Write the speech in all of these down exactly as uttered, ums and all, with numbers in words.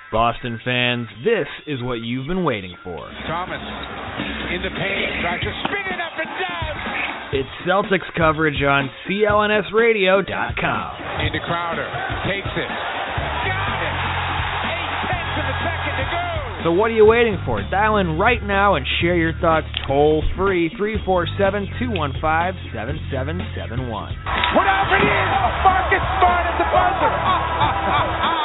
Boston fans, this is what you've been waiting for. Thomas in the paint, tries to spin it up and down. It's Celtics coverage on C L N S radio dot com. Into Crowder, takes it. Got it! Eight-tenths of a second to go. So what are you waiting for? Dial in right now and share your thoughts toll-free, three four seven, two one five, seven seven seven one. Put up and in! Marcus Smart at the buzzer! Ah, ah, ah, ah.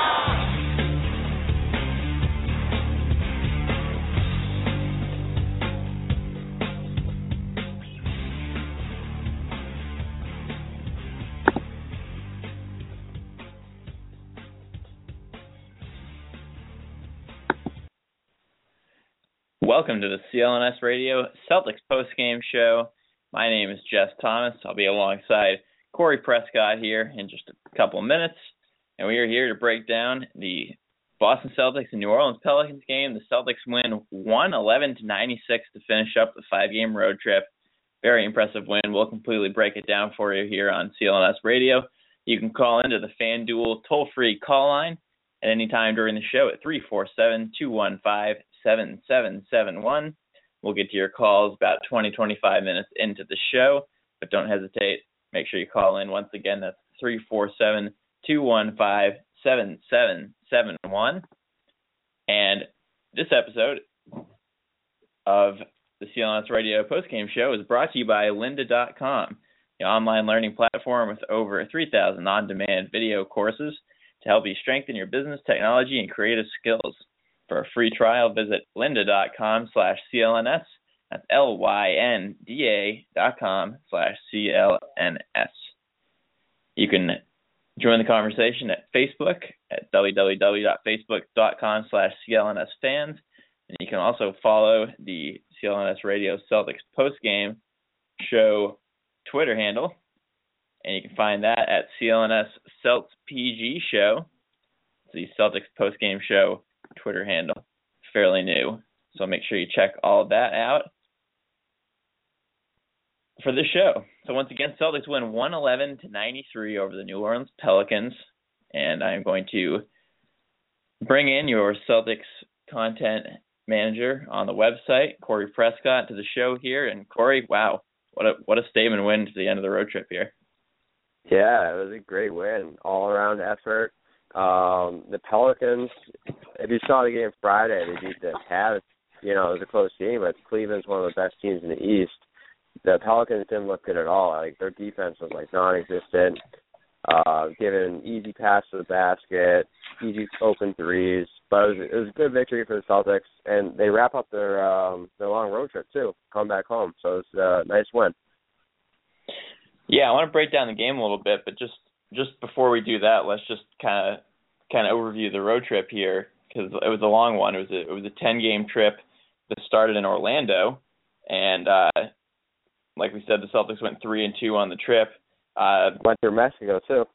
Welcome to the C L N S Radio Celtics postgame show. My name is Jess Thomas. I'll be alongside Corey Prescott here in just a couple of minutes. And we are here to break down the Boston Celtics and New Orleans Pelicans game. The Celtics win one eleven to ninety-six to finish up the five-game road trip. Very impressive win. We'll completely break it down for you here on C L N S Radio. You can call into the FanDuel toll-free call line at any time during the show at three four seven, two one five, seven seven seven one. We'll get to your calls about twenty, twenty-five minutes into the show, but don't hesitate. Make sure you call in. Once again, that's three four seven, two one five, seven seven seven one. And this episode of the C L N S Radio postgame show is brought to you by lynda dot com, the online learning platform with over three thousand on-demand video courses to help you strengthen your business, technology, and creative skills. For a free trial, visit lynda dot com slash C L N S. That's L Y N D A dot com slash C L N S. You can join the conversation at Facebook at w w w dot facebook dot com slash C L N S fans. And you can also follow the C L N S Radio Celtics postgame show Twitter handle. And you can find that at C L N S Celts P G show. It's the Celtics postgame show Twitter handle. Fairly new, so make sure you check all of that out for this show. So once again, Celtics win one eleven to ninety-three over the New Orleans Pelicans, and I'm going to bring in your Celtics content manager on the website, Corey Prescott, to the show here. And Corey, wow, what a what a statement win to the end of the road trip here. Yeah, it was a great win, all around effort. Um, the Pelicans, if you saw the game Friday, they beat the Cavs. You know, it was a close game, but Cleveland's one of the best teams in the East. The Pelicans didn't look good at all. Like, their defense was, like, non-existent, uh, giving easy pass to the basket, easy open threes. But it was, it was a good victory for the Celtics, and they wrap up their um, their long road trip, too, come back home. So it's a nice win. Yeah, I want to break down the game a little bit, but just Just before we do that, let's just kind of kind of overview the road trip here, because it was a long one. It was a it was a ten game trip that started in Orlando, and uh, like we said, the Celtics went three and two on the trip. Uh, went through Mexico too.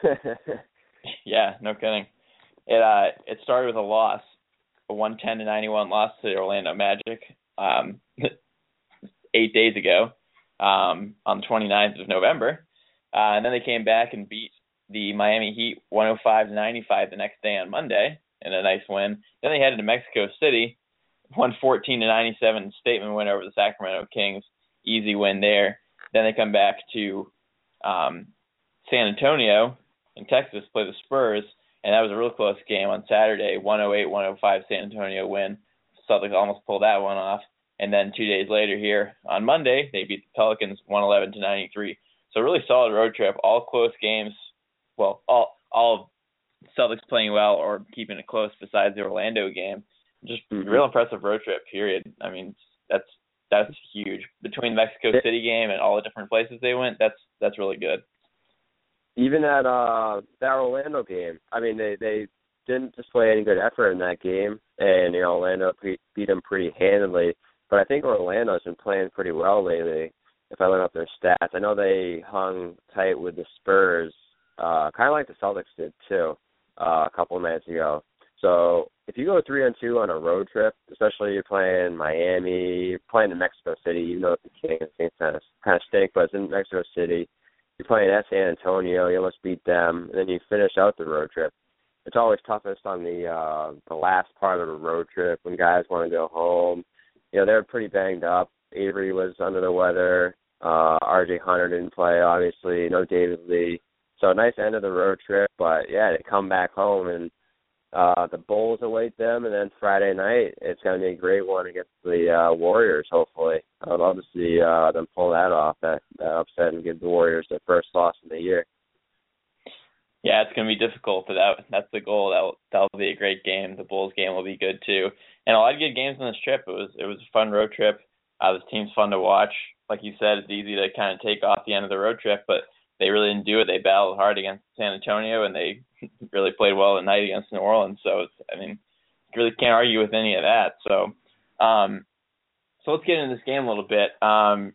Yeah, no kidding. It uh it started with a loss, a one ten to ninety-one loss to the Orlando Magic, um, eight days ago, um, on the twenty-ninth of November. Uh, and then they came back and beat the Miami Heat one oh five to ninety-five the next day on Monday in a nice win. Then they headed to Mexico City, won fourteen to ninety-seven, statement win over the Sacramento Kings, easy win there. Then they come back to um, San Antonio in Texas, play the Spurs, and that was a real close game on Saturday, one oh eight one oh five San Antonio win. Celtics almost pulled that one off. And then two days later here on Monday, they beat the Pelicans one eleven to ninety-three. So really solid road trip, all close games. Well, all all Celtics playing well or keeping it close besides the Orlando game. Just mm-hmm. real impressive road trip, period. I mean, that's that's huge. Between the Mexico City game and all the different places they went, that's that's really good. Even at uh, that Orlando game, I mean, they, they didn't display any good effort in that game, and you know, Orlando pre- beat them pretty handily. But I think Orlando's been playing pretty well lately. If I look up their stats, I know they hung tight with the Spurs, uh, kind of like the Celtics did too, uh, a couple of nights ago. So if you go three and two on a road trip, especially you're playing Miami, you're playing in Mexico City, even though the Kings kind of kind of stink, but it's in Mexico City. You're playing at San Antonio, you almost beat them, and then you finish out the road trip. it's always toughest on the uh, the last part of the road trip when guys want to go home. You know, they're pretty banged up. Avery was under the weather. Uh, R J Hunter didn't play, obviously. No David Lee. So a nice end of the road trip. But, yeah, they come back home, and uh, the Bulls await them. And then Friday night, it's going to be a great one against the uh, Warriors, hopefully. I would love to see uh, them pull that off, that, that upset, and give the Warriors their first loss in the year. Yeah, it's going to be difficult, but that, that's the goal. That'll, that'll be a great game. The Bulls game will be good, too. And a lot of good games on this trip. It was it was a fun road trip. Uh, this team's fun to watch. Like you said, it's easy to kind of take off the end of the road trip, but they really didn't do it. They battled hard against San Antonio, and they really played well at night against New Orleans. So, it's, I mean, you really can't argue with any of that. So, um, so let's get into this game a little bit. Um,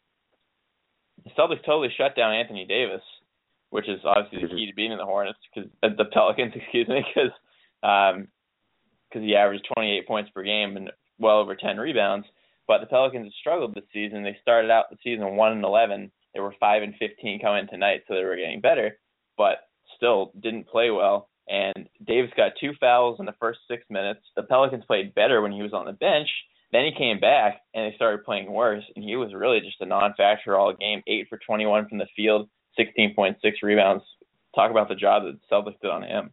the Celtics totally shut down Anthony Davis, which is obviously the key to beating the Hornets, because uh, the Pelicans, excuse me, because um, because he averaged twenty-eight points per game and well over ten rebounds. But the Pelicans have struggled this season. They started out the season one and eleven. They were five and fifteen coming tonight, so they were getting better, but still didn't play well. And Davis got two fouls in the first six minutes. The Pelicans played better when he was on the bench. Then he came back, and they started playing worse, and he was really just a non-factor all game, eight for twenty-one from the field, sixteen point six rebounds. Talk about the job that the Celtics did on him.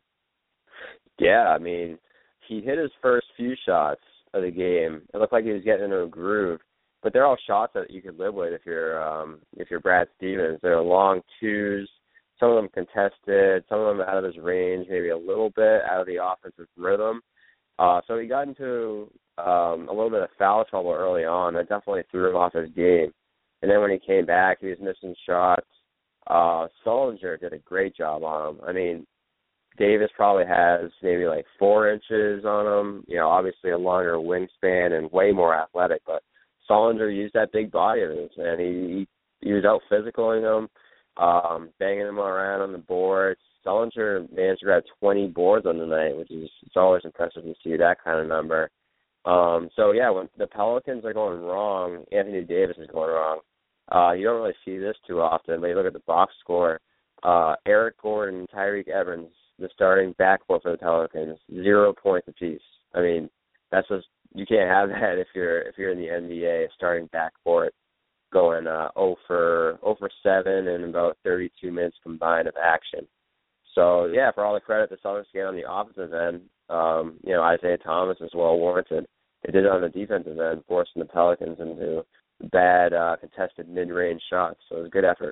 Yeah, I mean, he hit his first few shots of the game. It looked like he was getting into a groove, but they're all shots that you could live with if you're um, if you're Brad Stevens. They're long twos, some of them contested, some of them out of his range, maybe a little bit out of the offensive rhythm. Uh, so he got into um, a little bit of foul trouble early on. That definitely threw him off his game. And then when he came back, he was missing shots. Uh, Sullinger did a great job on him. I mean, Davis probably has maybe like four inches on him, you know, obviously a longer wingspan and way more athletic, but Sullinger used that big body of his, and he, he was out physicaling him, um, banging him around on the boards. Sullinger managed to grab twenty boards on the night, which is it's always impressive to see that kind of number. Um, so, yeah, when the Pelicans are going wrong, Anthony Davis is going wrong. Uh, you don't really see this too often, but you look at the box score. Uh, Eric Gordon, Tyreke Evans, the starting backcourt for the Pelicans, zero points apiece. I mean, that's just you can't have that if you're if you're in the N B A, starting backcourt going uh, zero for seven in about thirty-two minutes combined of action. So yeah, for all the credit the Celtics get on the offensive end, um, you know Isaiah Thomas is well warranted. They did it on the defensive end, forcing the Pelicans into bad uh, contested mid-range shots. So it was a good effort.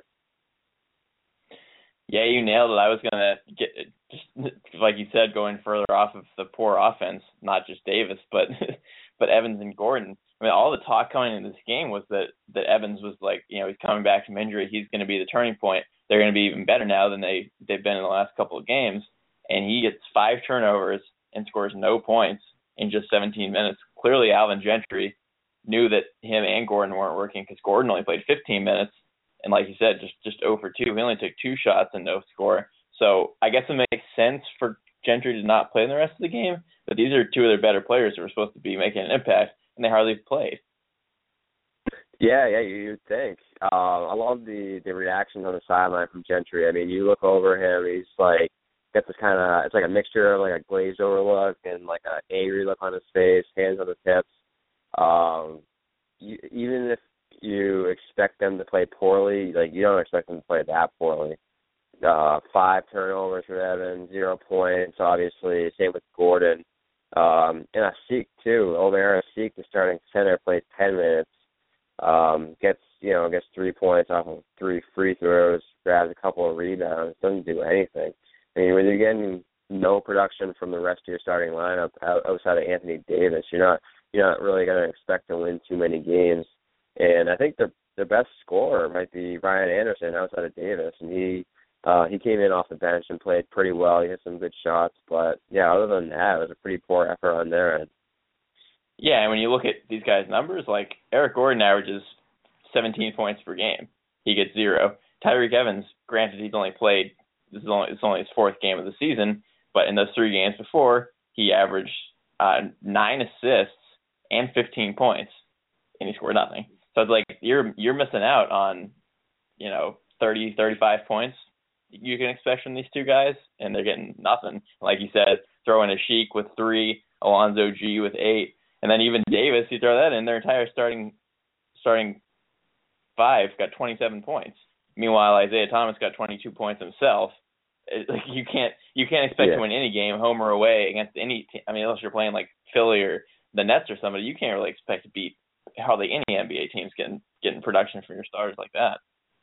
Yeah, you nailed it. I was going to get, just like you said, going further off of the poor offense, not just Davis, but but Evans and Gordon. I mean, all the talk coming into this game was that, that Evans was like, you know, he's coming back from injury. He's going to be the turning point. They're going to be even better now than they, they've been in the last couple of games. And he gets five turnovers and scores no points in just seventeen minutes. Clearly, Alvin Gentry knew that him and Gordon weren't working because Gordon only played fifteen minutes. And like you said, just, just zero for two. He only took two shots and no score. So I guess it makes sense for Gentry to not play in the rest of the game. But these are two of their better players who are supposed to be making an impact, and they hardly played. Yeah, yeah, you, you'd think. Uh, I love the, the reactions on the sideline from Gentry. I mean, you look over him, he's like, gets this kind of, it's like a mixture of like a glazed over look and like an angry look on his face, hands on the tips. Um, you, even if you expect them to play poorly, like you don't expect them to play that poorly. Uh, five turnovers for Evans, zero points, obviously. Same with Gordon. Um, and Asik, too. Omer Asik, the starting center, played ten minutes. Um, gets, you know, gets three points off of three free throws, grabs a couple of rebounds, doesn't do anything. I mean, when you're getting no production from the rest of your starting lineup outside of Anthony Davis, you're not you're not really going to expect to win too many games. And I think the the best scorer might be Ryan Anderson outside of Davis, and he uh, he came in off the bench and played pretty well. He hit some good shots, but yeah, other than that, it was a pretty poor effort on their end. Yeah, and when you look at these guys' numbers, like Eric Gordon averages seventeen points per game. He gets zero. Tyreke Evans, granted, he's only played this is only it's only his fourth game of the season, but in those three games before, he averaged uh, nine assists and fifteen points, and he scored nothing. So it's like you're you're missing out on, you know, thirty, thirty-five points you can expect from these two guys, and they're getting nothing. Like you said, throw in a Sheik with three, Alonzo G with eight, and then even Davis, you throw that in, their entire starting starting five got twenty-seven points. Meanwhile, Isaiah Thomas got twenty-two points himself. It, like you can't you can't expect yeah. to win any game, home or away, against any team. I mean, unless you're playing like Philly or the Nets or somebody, you can't really expect to beat hardly any N B A teams getting getting production from your stars like that.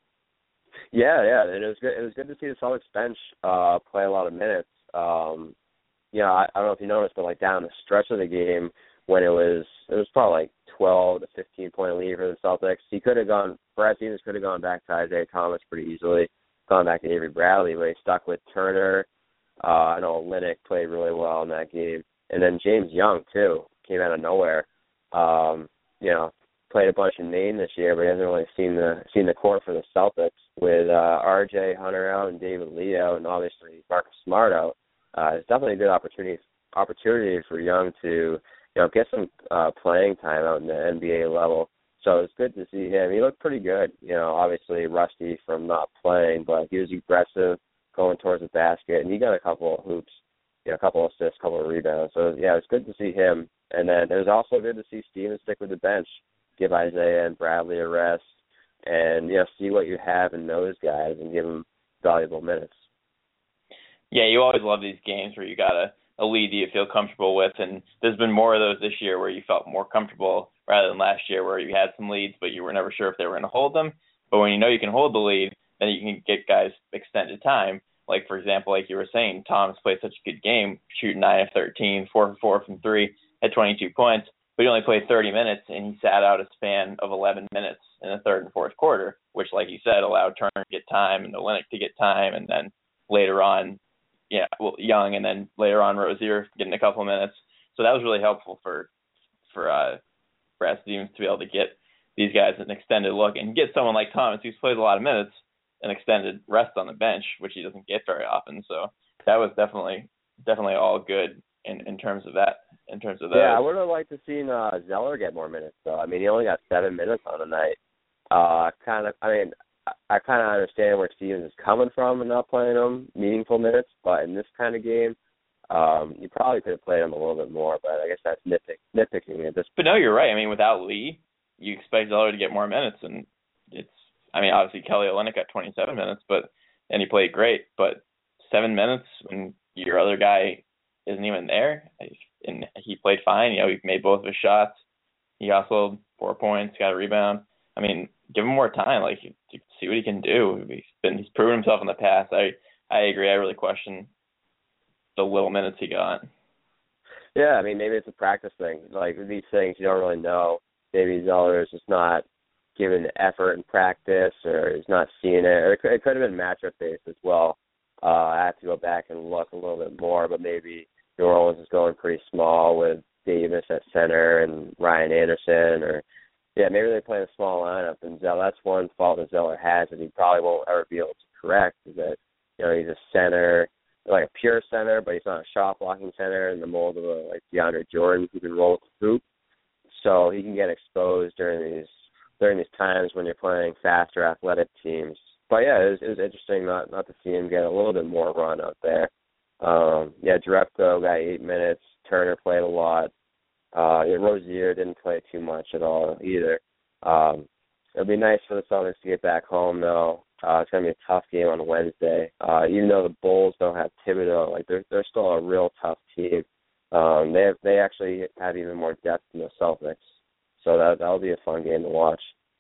Yeah, yeah, and it was good. It was good to see the Celtics bench uh, play a lot of minutes. Um, you know, I, I don't know if you noticed, but like down the stretch of the game when it was it was probably like twelve to fifteen point lead for the Celtics. He could have gone. Brad Stevens could have gone back to Isaiah Thomas pretty easily, gone back to Avery Bradley, but he stuck with Turner. Uh, I know Olynyk played really well in that game, and then James Young too came out of nowhere. Um, you know, played a bunch in Maine this year, but he hasn't really seen the seen the court for the Celtics with uh, R J Hunter out and David Lee out, and obviously Marcus Smart out. Uh, it's definitely a good opportunity opportunity for Young to you know get some uh, playing time out in the N B A level. So it's good to see him. He looked pretty good. You know, obviously rusty from not playing, but he was aggressive going towards the basket, and he got a couple of hoops, you know, a couple of assists, a couple of rebounds. So yeah, it's good to see him. And then it was also good to see Stevens stick with the bench, give Isaiah and Bradley a rest, and you know, see what you have in those guys and give them valuable minutes. Yeah, you always love these games where you got a, a lead that you feel comfortable with, and there's been more of those this year where you felt more comfortable rather than last year where you had some leads, but you were never sure if they were going to hold them. But when you know you can hold the lead, then you can get guys extended time. Like, for example, like you were saying, Thomas played such a good game, shooting nine of thirteen, four for four from three, had twenty-two points, but he only played thirty minutes, and he sat out a span of eleven minutes in the third and fourth quarter, which, like you said, allowed Turner to get time and Olynyk to get time, and then later on, yeah, well, Young, and then later on Rozier getting a couple of minutes. So that was really helpful for for uh, Brad Stevens to be able to get these guys an extended look and get someone like Thomas, who's played a lot of minutes, an extended rest on the bench, which he doesn't get very often. So that was definitely definitely all good in, in terms of that. In terms of that, yeah, I would have liked to seen uh, Zeller get more minutes though. I mean, he only got seven minutes on the night. Uh, kind of, I mean, I, I kind of understand where Stevens is coming from and not playing him meaningful minutes, but in this kind of game, um, you probably could have played him a little bit more. But I guess that's nitpick, nitpicking at this. But no, you're right. I mean, without Lee, you expect Zeller to get more minutes, and it's. I mean, obviously Kelly Olynyk got twenty-seven minutes, but and he played great. But seven minutes when your other guy isn't even there, and he played fine. You know, he made both of his shots. He also four points, got a rebound. I mean, give him more time. Like, you see what he can do. He's been he's proven himself in the past. I I agree. I really question the little minutes he got. Yeah, I mean, maybe it's a practice thing. Like these things, you don't really know. Maybe Zeller is just not given effort in practice, or he's not seeing it. Or it could, it could have been matchup based as well. Uh, I have to go back and look a little bit more, but maybe New Orleans is going pretty small with Davis at center and Ryan Anderson, or yeah, maybe they play a small lineup. And Zeller, that's one fault that Zeller has that he probably won't ever be able to correct, is that you know he's a center, like a pure center, but he's not a shot blocking center in the mold of a, like DeAndre Jordan who can roll with the hoop. So he can get exposed during these during these times when you're playing faster athletic teams. But yeah, it was, it was interesting not not to see him get a little bit more run out there. Um, yeah, Jerebko got eight minutes. Turner played a lot. Uh, yeah, Rozier didn't play too much at all either. Um, it'll be nice for the Celtics to get back home though. Uh, it's gonna be a tough game on Wednesday. Uh, even though the Bulls don't have Thibodeau, like they're they're still a real tough team. Um, they have, they actually have even more depth than the Celtics, so that that'll be a fun game to watch.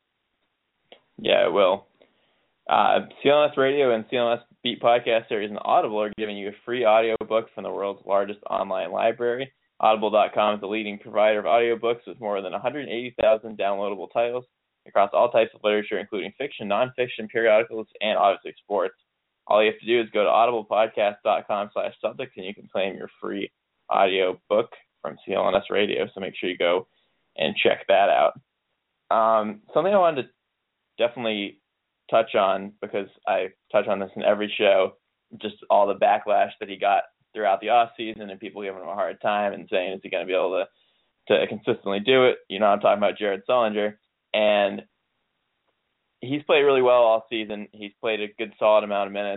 Yeah, it will. Uh, C L N S Radio and C L N S Beat Podcast Series and Audible are giving you a free audiobook from the world's largest online library. Audible dot com is the leading provider of audiobooks with more than one hundred eighty thousand downloadable titles across all types of literature, including fiction, nonfiction, periodicals, and obviously sports. All you have to do is go to audible podcast dot com slash Celtics and you can claim your free audio book from C L N S Radio, so make sure you go and check that out. Um, something I wanted to definitely touch on, because I touch on this in every show, just all the backlash that he got throughout the off season and people giving him a hard time and saying, is he going to be able to, to consistently do it? You know, I'm talking about Jared Sullinger, and he's played really well all season. He's played a good solid amount of minutes.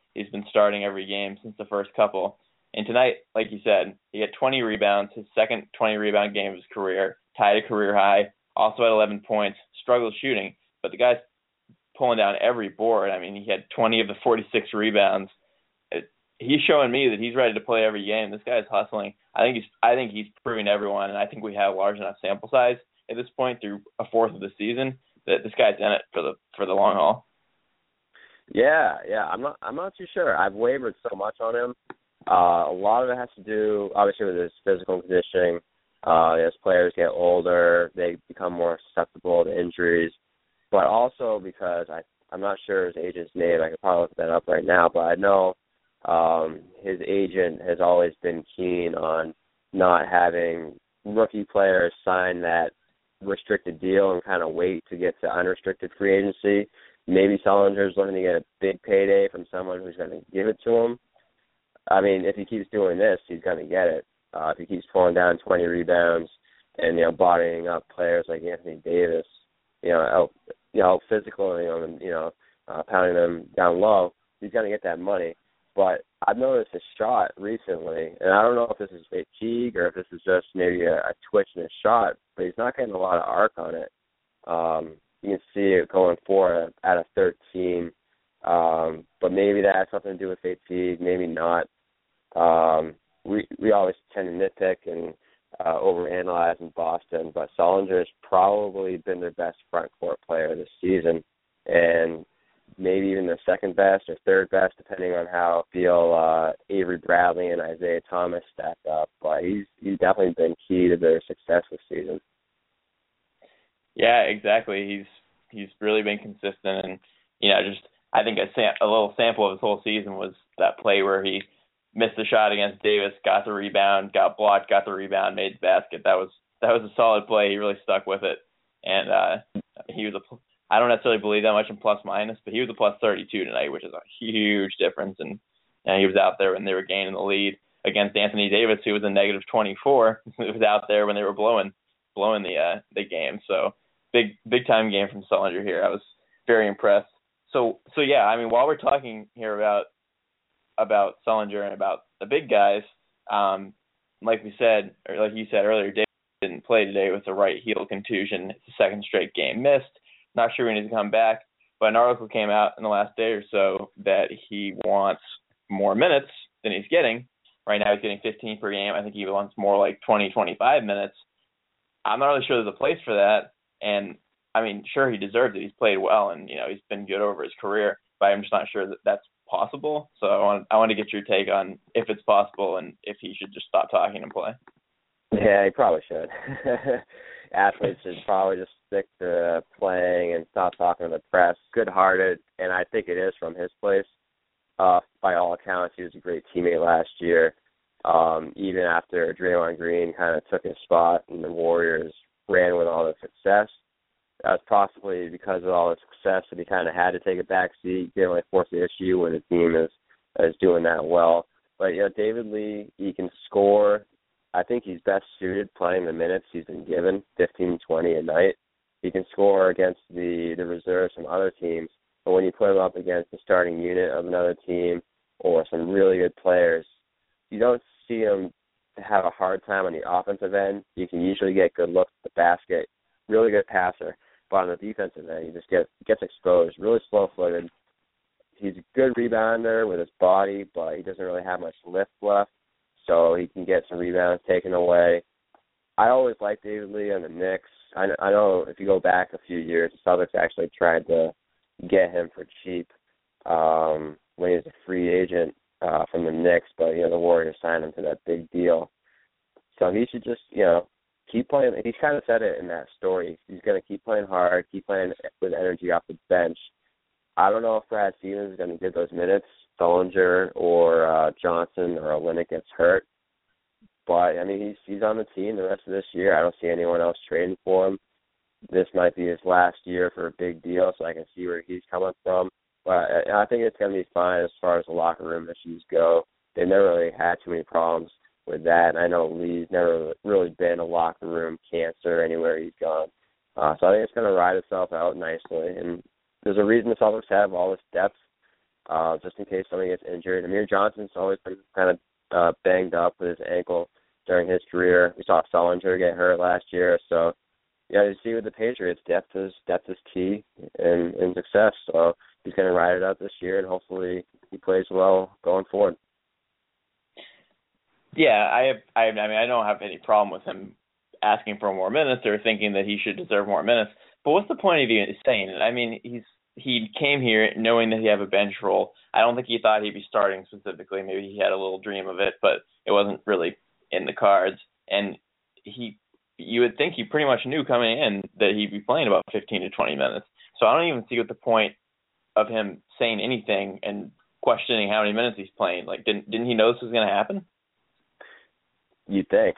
he's been starting every game since the first couple. And tonight, like you said, he had twenty rebounds, his second twenty-rebound game of his career, tied a career high, also had eleven points, struggled shooting, but the guy's pulling down every board. I mean, he had twenty of the forty-six rebounds. It, he's showing me that he's ready to play every game. This guy's hustling. I think he's I think he's proving to everyone, and I think we have a large enough sample size at this point through a fourth of the season that this guy's in it for the for the long haul. Yeah, yeah. I'm not I'm not too sure. I've wavered so much on him. Uh, a lot of it has to do, obviously, with his physical conditioning. Uh, as players get older, they become more susceptible to injuries. But also because I, I'm not sure his agent's name. I could probably look that up right now. But I know um, his agent has always been keen on not having rookie players sign that restricted deal and kind of wait to get to unrestricted free agency. Maybe Sullinger's looking to get a big payday from someone who's going to give it to him. I mean, if he keeps doing this, he's going to get it. Uh, if he keeps pulling down twenty rebounds and, you know, bodying up players like Anthony Davis, you know, out, you know, physical, you know, and, you know, uh, pounding them down low, he's going to get that money. But I've noticed his shot recently, and I don't know if this is fatigue or if this is just maybe a, a twitch in his shot, but he's not getting a lot of arc on it. Um, you can see it going four out of thirteen. Um, but maybe that has something to do with fatigue, maybe not. Um, we we always tend to nitpick and uh, overanalyze in Boston, but Sullinger has probably been their best front court player this season, and maybe even their second best or third best, depending on how I feel uh, Avery Bradley and Isaiah Thomas stack up. But he's he's definitely been key to their success this season. Yeah, exactly. He's he's really been consistent, and you know, just I think a, sam- a little sample of his whole season was that play where he missed the shot against Davis, got the rebound, got blocked, got the rebound, made the basket. That was that was a solid play. He really stuck with it, and uh, he was a. I don't necessarily believe that much in plus minus, but he was a plus thirty-two tonight, which is a huge difference. And, and he was out there when they were gaining the lead against Anthony Davis, who was a negative twenty-four. He was out there when they were blowing blowing the uh, the game. So big big time game from Sullinger here. I was very impressed. So so yeah, I mean, while we're talking here about about Sullinger and about the big guys, um, like we said, or like you said earlier, Davis didn't play today with a right heel contusion. It's the second straight game missed. Not sure when he's come back, but an article came out in the last day or so that he wants more minutes than he's getting. Right now he's getting fifteen per game. I think he wants more like twenty, twenty-five minutes. I'm not really sure there's a place for that. And, I mean, sure, he deserves it. He's played well, and, you know, he's been good over his career, but I'm just not sure that that's possible. So I want, I want to get your take on if it's possible and if he should just stop talking and play. Yeah, he probably should. Athletes should probably just stick to playing and stop talking to the press. Good-hearted, and I think it is from his place. Uh, by all accounts, he was a great teammate last year. Um, even after Draymond Green kind of took his spot and the Warriors ran with all the success, that was possibly because of all the success that he kind of had to take a back seat, didn't really force the issue when the team is is doing that well. But, you know, David Lee, he can score. I think he's best suited playing the minutes he's been given, fifteen, twenty a night. He can score against the, the reserves from other teams, but when you put him up against the starting unit of another team or some really good players, you don't see him have a hard time on the offensive end. You can usually get good looks at the basket, really good passer, but on the defensive end, he just gets, gets exposed, really slow-footed. He's a good rebounder with his body, but he doesn't really have much lift left, so he can get some rebounds taken away. I always liked David Lee on the Knicks. I, I know if you go back a few years, the Celtics actually tried to get him for cheap um, when he was a free agent uh, from the Knicks, but, you know, the Warriors signed him to that big deal. So he should just, you know, keep playing. He kind of said it in that story. He's going to keep playing hard, keep playing with energy off the bench. I don't know if Brad Stevens is going to get those minutes, Sullinger or uh, Johnson or Olynyk gets hurt. But, I mean, he's he's on the team the rest of this year. I don't see anyone else trading for him. This might be his last year for a big deal, so I can see where he's coming from. But I think it's going to be fine as far as the locker room issues go. They've never really had too many problems with that. And I know Lee's never really been a locker room cancer anywhere he's gone. Uh, so I think it's going to ride itself out nicely. And there's a reason the Celtics have all this depth. uh, just in case somebody gets injured. Amir Johnson's always been kind of uh, banged up with his ankle during his career. We saw Sullinger get hurt last year, so yeah, you see with the Patriots, depth is depth is key in, in success. So he's going to ride it out this year, and hopefully he plays well going forward. Yeah, I have. I, I mean, I don't have any problem with him asking for more minutes or thinking that he should deserve more minutes. But what's the point of even saying it? I mean, he's he came here knowing that he have a bench role. I don't think he thought he'd be starting specifically. Maybe he had a little dream of it, but it wasn't really in the cards. And he, you would think he pretty much knew coming in that he'd be playing about fifteen to twenty minutes. So I don't even see what the point of him saying anything and questioning how many minutes he's playing. Like, didn't didn't he know this was going to happen? You'd think.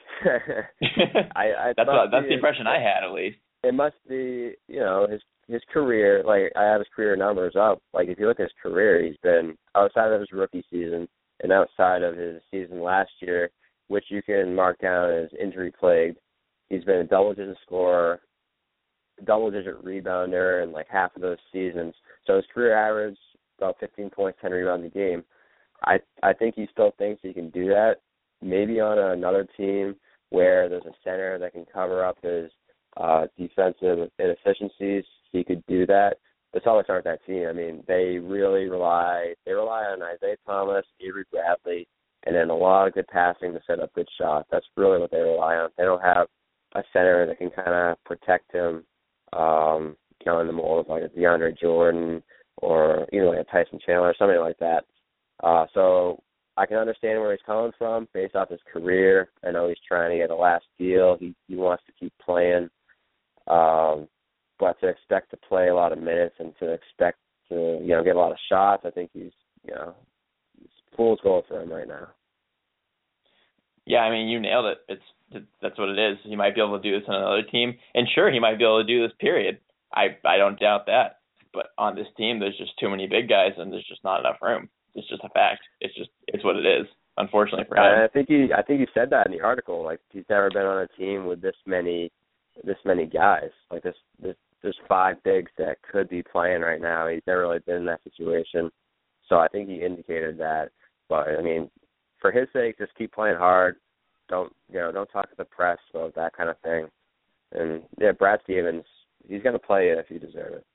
I, I that's what, that's the impression I had, at least. It must be, you know, his his career. Like, I have his career numbers up. Like, if you look at his career, he's been outside of his rookie season and outside of his season last year, which you can mark down as injury plagued. He's been a double-digit scorer, double-digit rebounder in like half of those seasons. So his career average about fifteen points, ten rebounds a game. I I think he still thinks he can do that. Maybe on another team where there's a center that can cover up his uh, defensive inefficiencies, he could do that. The Celtics aren't that team. I mean, they really rely they rely on Isaiah Thomas, Avery Bradley, and then a lot of good passing to set up good shots. That's really what they rely on. They don't have a center that can kind of protect him, um, you know, in the mold of like a DeAndre Jordan or you know like a Tyson Chandler or something like that. Uh, so I can understand where he's coming from based off his career. I know he's trying to get a last deal. He he wants to keep playing. Um, but to expect to play a lot of minutes and to expect to, you know, get a lot of shots, I think he's, you know, it's fool's gold for him right now. Yeah, I mean, you nailed it. It's that's what it is. He might be able to do this on another team, and sure, he might be able to do this. Period. I I don't doubt that. But on this team, there's just too many big guys, and there's just not enough room. It's just a fact. It's just it's what it is. Unfortunately for him. And I think he I think he said that in the article. Like he's never been on a team with this many this many guys. Like this this there's five bigs that could be playing right now. He's never really been in that situation. So I think he indicated that. But I mean, for his sake, just keep playing hard. Don't you know, don't talk to the press about that kind of thing. And yeah, Brad Stevens, he's gonna play it if you deserve it.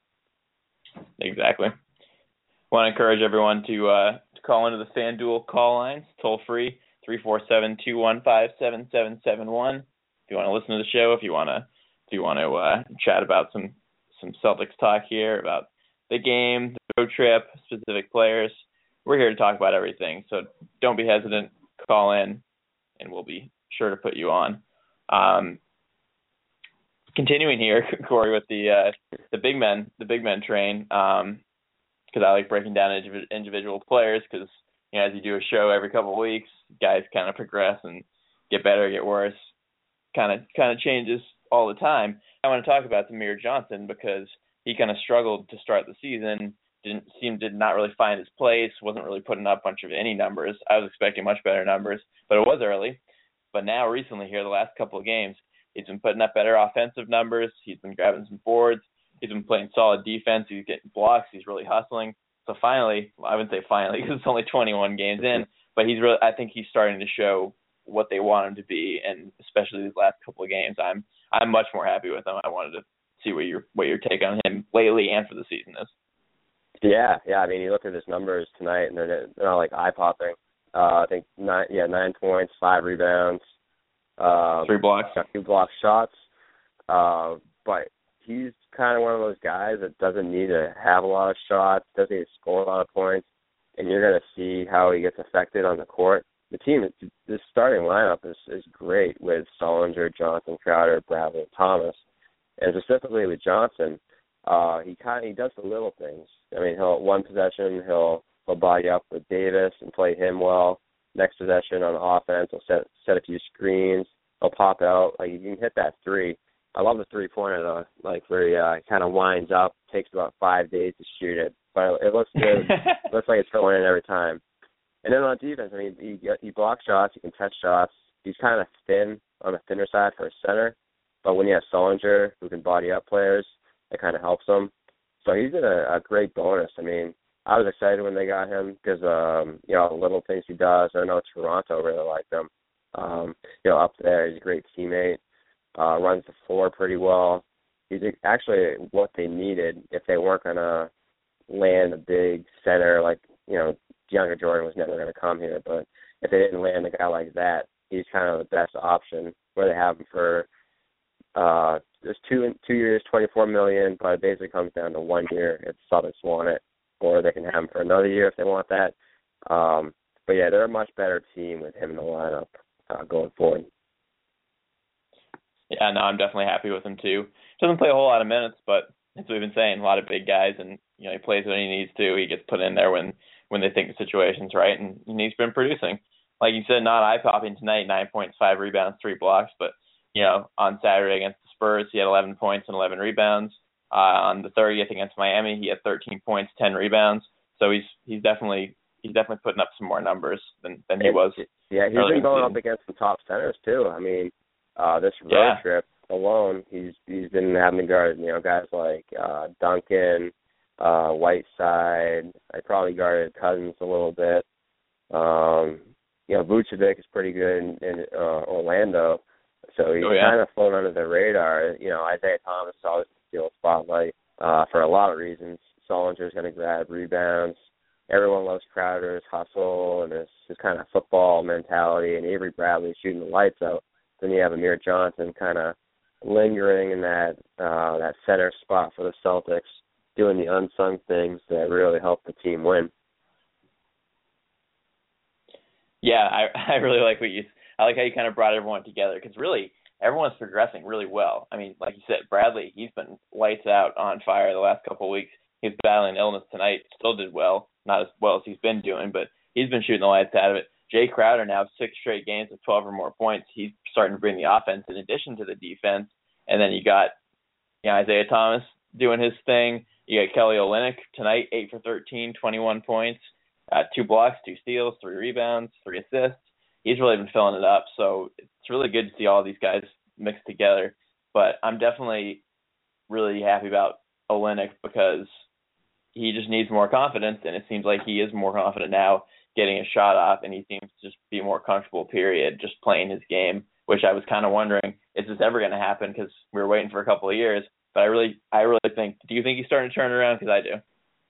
Exactly. Want to encourage everyone to uh, to call into the FanDuel call lines, toll free, three four seven, two one five, seven seven seven one. If you want to listen to the show, if you want to if you want to uh, chat about some, some Celtics talk here, about the game, the road trip, specific players, we're here to talk about everything. So don't be hesitant, call in, and we'll be sure to put you on. Um, continuing here, Corey, with the uh, the big men, the big men train. Um, because I like breaking down individual players because, you know, as you do a show every couple of weeks, guys kind of progress and get better, get worse, kind of kind of changes all the time. I want to talk about Amir Johnson because he kind of struggled to start the season, didn't seem did not really find his place, wasn't really putting up a bunch of any numbers. I was expecting much better numbers, but it was early. But now recently here, the last couple of games, he's been putting up better offensive numbers. He's been grabbing some boards. He's been playing solid defense. He's getting blocks. He's really hustling. So finally, well, I wouldn't say finally because it's only twenty-one games in, but he's really. I think he's starting to show what they want him to be, and especially these last couple of games, I'm I'm much more happy with him. I wanted to see what your what your take on him lately and for the season is. Yeah, yeah. I mean, you look at his numbers tonight, and they're they're not like eye popping. Uh, I think nine, yeah, nine points, five rebounds, uh, three blocks, two block shots. Uh, but he's kind of one of those guys that doesn't need to have a lot of shots, doesn't need to score a lot of points, and you're going to see how he gets affected on the court. The team, this starting lineup is, is great with Sullinger, Johnson, Crowder, Bradley, and Thomas. And specifically with Johnson, uh, he kind of, he does the little things. I mean, he'll one possession, he'll he'll body up with Davis and play him well. Next possession on offense, he'll set set a few screens. He'll pop out. Like, you can hit that three. I love the three-pointer, though, like where he uh, kind of winds up, takes about five days to shoot it. But it looks good. It looks like it's going in every time. And then on defense, I mean, he, he blocks shots, he can touch shots. He's kind of thin on the thinner side for a center. But when you have Sullinger, who can body up players, it kind of helps him. So he's in a, a great bonus. I mean, I was excited when they got him because, um, you know, the little things he does. I know Toronto really liked him. Um, you know, up there, he's a great teammate, uh, runs the floor pretty well. He's actually what they needed if they weren't going to land a big center like, you know, DeAndre Jordan was never going to come here. But if they didn't land a guy like that, he's kind of the best option where they have him for uh, there's two two years, twenty-four million dollars, but it basically comes down to one year if the Celtics want it, or they can have him for another year if they want that. Um, but, yeah, they're a much better team with him in the lineup uh, going forward. Yeah, no, I'm definitely happy with him, too. Doesn't play a whole lot of minutes, but as we've been saying, a lot of big guys, and you know he plays when he needs to. He gets put in there when, when they think the situation's right, and, and he's been producing. Like you said, not eye-popping tonight, nine points, five rebounds, three blocks, but, you know, on Saturday against the Spurs, he had eleven points and eleven rebounds. Uh, on the thirtieth against Miami, he had thirteen points, ten rebounds. So he's he's definitely he's definitely putting up some more numbers than, than he was. Yeah, he's been going up against some top centers, too. I mean, uh, this road yeah. trip alone, he's he's been having to guard, you know, guys like uh, Duncan, uh, Whiteside. I probably guarded Cousins a little bit. Um, you know, Vucevic is pretty good in, in uh, Orlando, so he's oh, yeah. kind of flown under the radar. You know, Isaiah Thomas always steals spotlight uh, for a lot of reasons. Sullinger's going to grab rebounds. Everyone loves Crowder's hustle and his, his kind of football mentality, and Avery Bradley shooting the lights out. Then you have Amir Johnson kind of lingering in that uh, that center spot for the Celtics, doing the unsung things that really help the team win. Yeah, I I really like what you. I like how you kind of brought everyone together because really everyone's progressing really well. I mean, like you said, Bradley, he's been lights out, on fire the last couple of weeks. He's battling illness tonight, still did well, not as well as he's been doing, but he's been shooting the lights out of it. Jay Crowder now six straight games of twelve or more points. He's starting to bring the offense in addition to the defense. And then you got you know, Isaiah Thomas doing his thing. You got Kelly Olynyk tonight, eight for thirteen, twenty-one points, uh, two blocks, two steals, three rebounds, three assists. He's really been filling it up. So it's really good to see all these guys mixed together. But I'm definitely really happy about Olynyk because he just needs more confidence, and it seems like he is more confident now getting a shot off, and he seems to just be more comfortable, period, just playing his game, which I was kind of wondering, is this ever going to happen? Because we were waiting for a couple of years. But I really I really think, do you think he's starting to turn around? Because I do.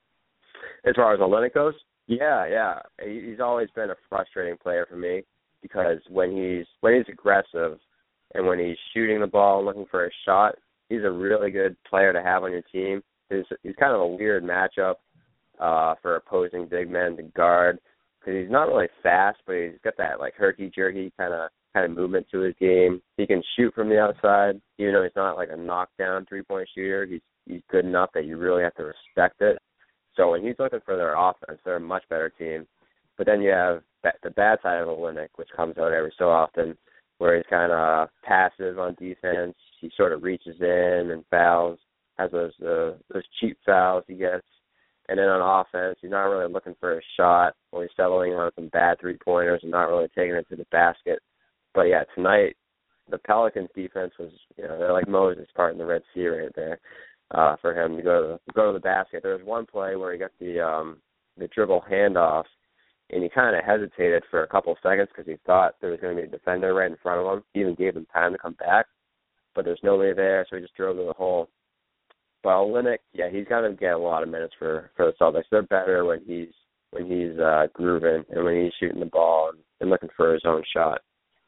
As far as Olynyk goes? Yeah, yeah. He's always been a frustrating player for me because when he's when he's aggressive and when he's shooting the ball and looking for a shot, he's a really good player to have on your team. He's, he's kind of a weird matchup uh, for opposing big men to guard because he's not really fast, but he's got that like herky-jerky kind of kind of movement to his game. He can shoot from the outside, even though he's not like a knockdown three-point shooter. He's he's good enough that you really have to respect it. So when he's looking for their offense, they're a much better team. But then you have the bad side of Olynyk, which comes out every so often, where he's kind of passive on defense. He sort of reaches in and fouls, has those uh, those cheap fouls he gets. And then on offense, he's not really looking for a shot, or he's settling on some bad three-pointers and not really taking it to the basket. But, yeah, tonight, the Pelicans' defense was, you know, they're like Moses parting the Red Sea right there uh, for him to go to, the, go to the basket. There was one play where he got the um, the dribble handoff, and he kind of hesitated for a couple of seconds because he thought there was going to be a defender right in front of him. He even gave him time to come back, but there's nobody there, so he just drove to the hole. But Olynyk, yeah, he's going to get a lot of minutes for, for the Celtics. They're better when he's when he's uh, grooving and when he's shooting the ball and, and looking for his own shot.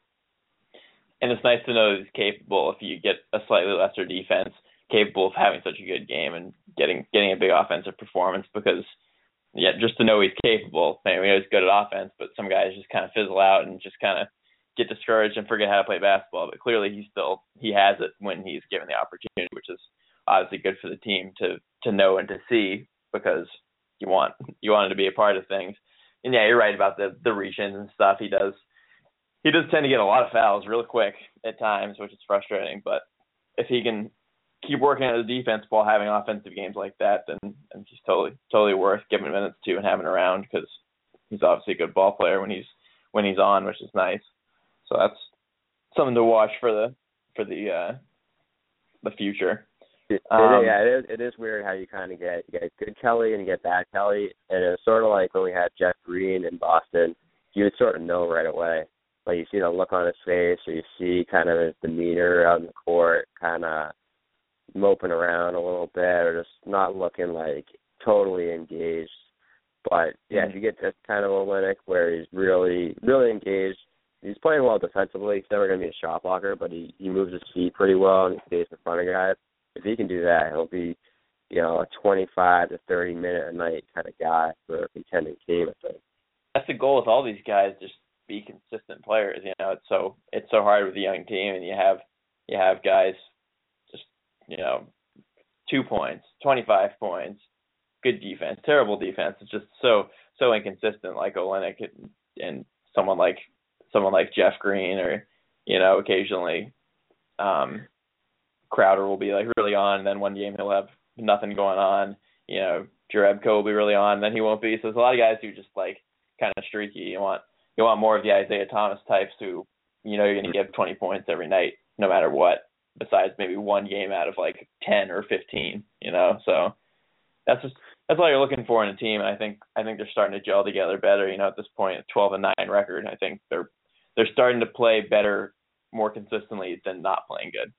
And it's nice to know that he's capable, if you get a slightly lesser defense, capable of having such a good game and getting getting a big offensive performance because, yeah, just to know he's capable. I mean, we know he's good at offense, but some guys just kind of fizzle out and just kind of get discouraged and forget how to play basketball. But clearly he still he has it when he's given the opportunity, which is obviously good for the team to to know and to see because you want you want him to be a part of things. And yeah, you're right about the the reach-ins and stuff. He does he does tend to get a lot of fouls real quick at times, which is frustrating. But if he can keep working on the defense while having offensive games like that, then, then he's totally totally worth giving minutes to and having around because he's obviously a good ball player when he's when he's on, which is nice. So that's something to watch for the for the uh, the future. It, Um, it, yeah, it is, it is weird how you kind of get you get good Kelly and you get bad Kelly, and it's sort of like when we had Jeff Green in Boston. You would sort of know right away. Like you see the look on his face, or you see kind of his demeanor out in the court, kind of moping around a little bit, or just not looking like totally engaged. But yeah, if you get this kind of Olynyk where he's really, really engaged, he's playing well defensively. He's never going to be a shot blocker, but he, he moves his feet pretty well and he stays in front of guys. If he can do that, he'll be, you know, a twenty-five to thirty minute a night kind of guy for a contending team, I think. That's the goal with all these guys, just be consistent players. You know, it's so it's so hard with a young team, and you have you have guys just, you know, two points, twenty-five points, good defense, terrible defense. It's just so so inconsistent, like Olynyk and, and someone like someone like Jeff Green, or, you know, occasionally um, Crowder will be like really on, and then one game he'll have nothing going on. You know, Jerebko will be really on, and then he won't be. So there's a lot of guys who just like kind of streaky. You want you want more of the Isaiah Thomas types who, you know, you're going to give twenty points every night, no matter what. Besides maybe one game out of like ten or fifteen, you know. So that's just that's all you're looking for in a team. And I think I think they're starting to gel together better. You know, at this point, twelve and nine record. I think they're they're starting to play better, more consistently than not playing good.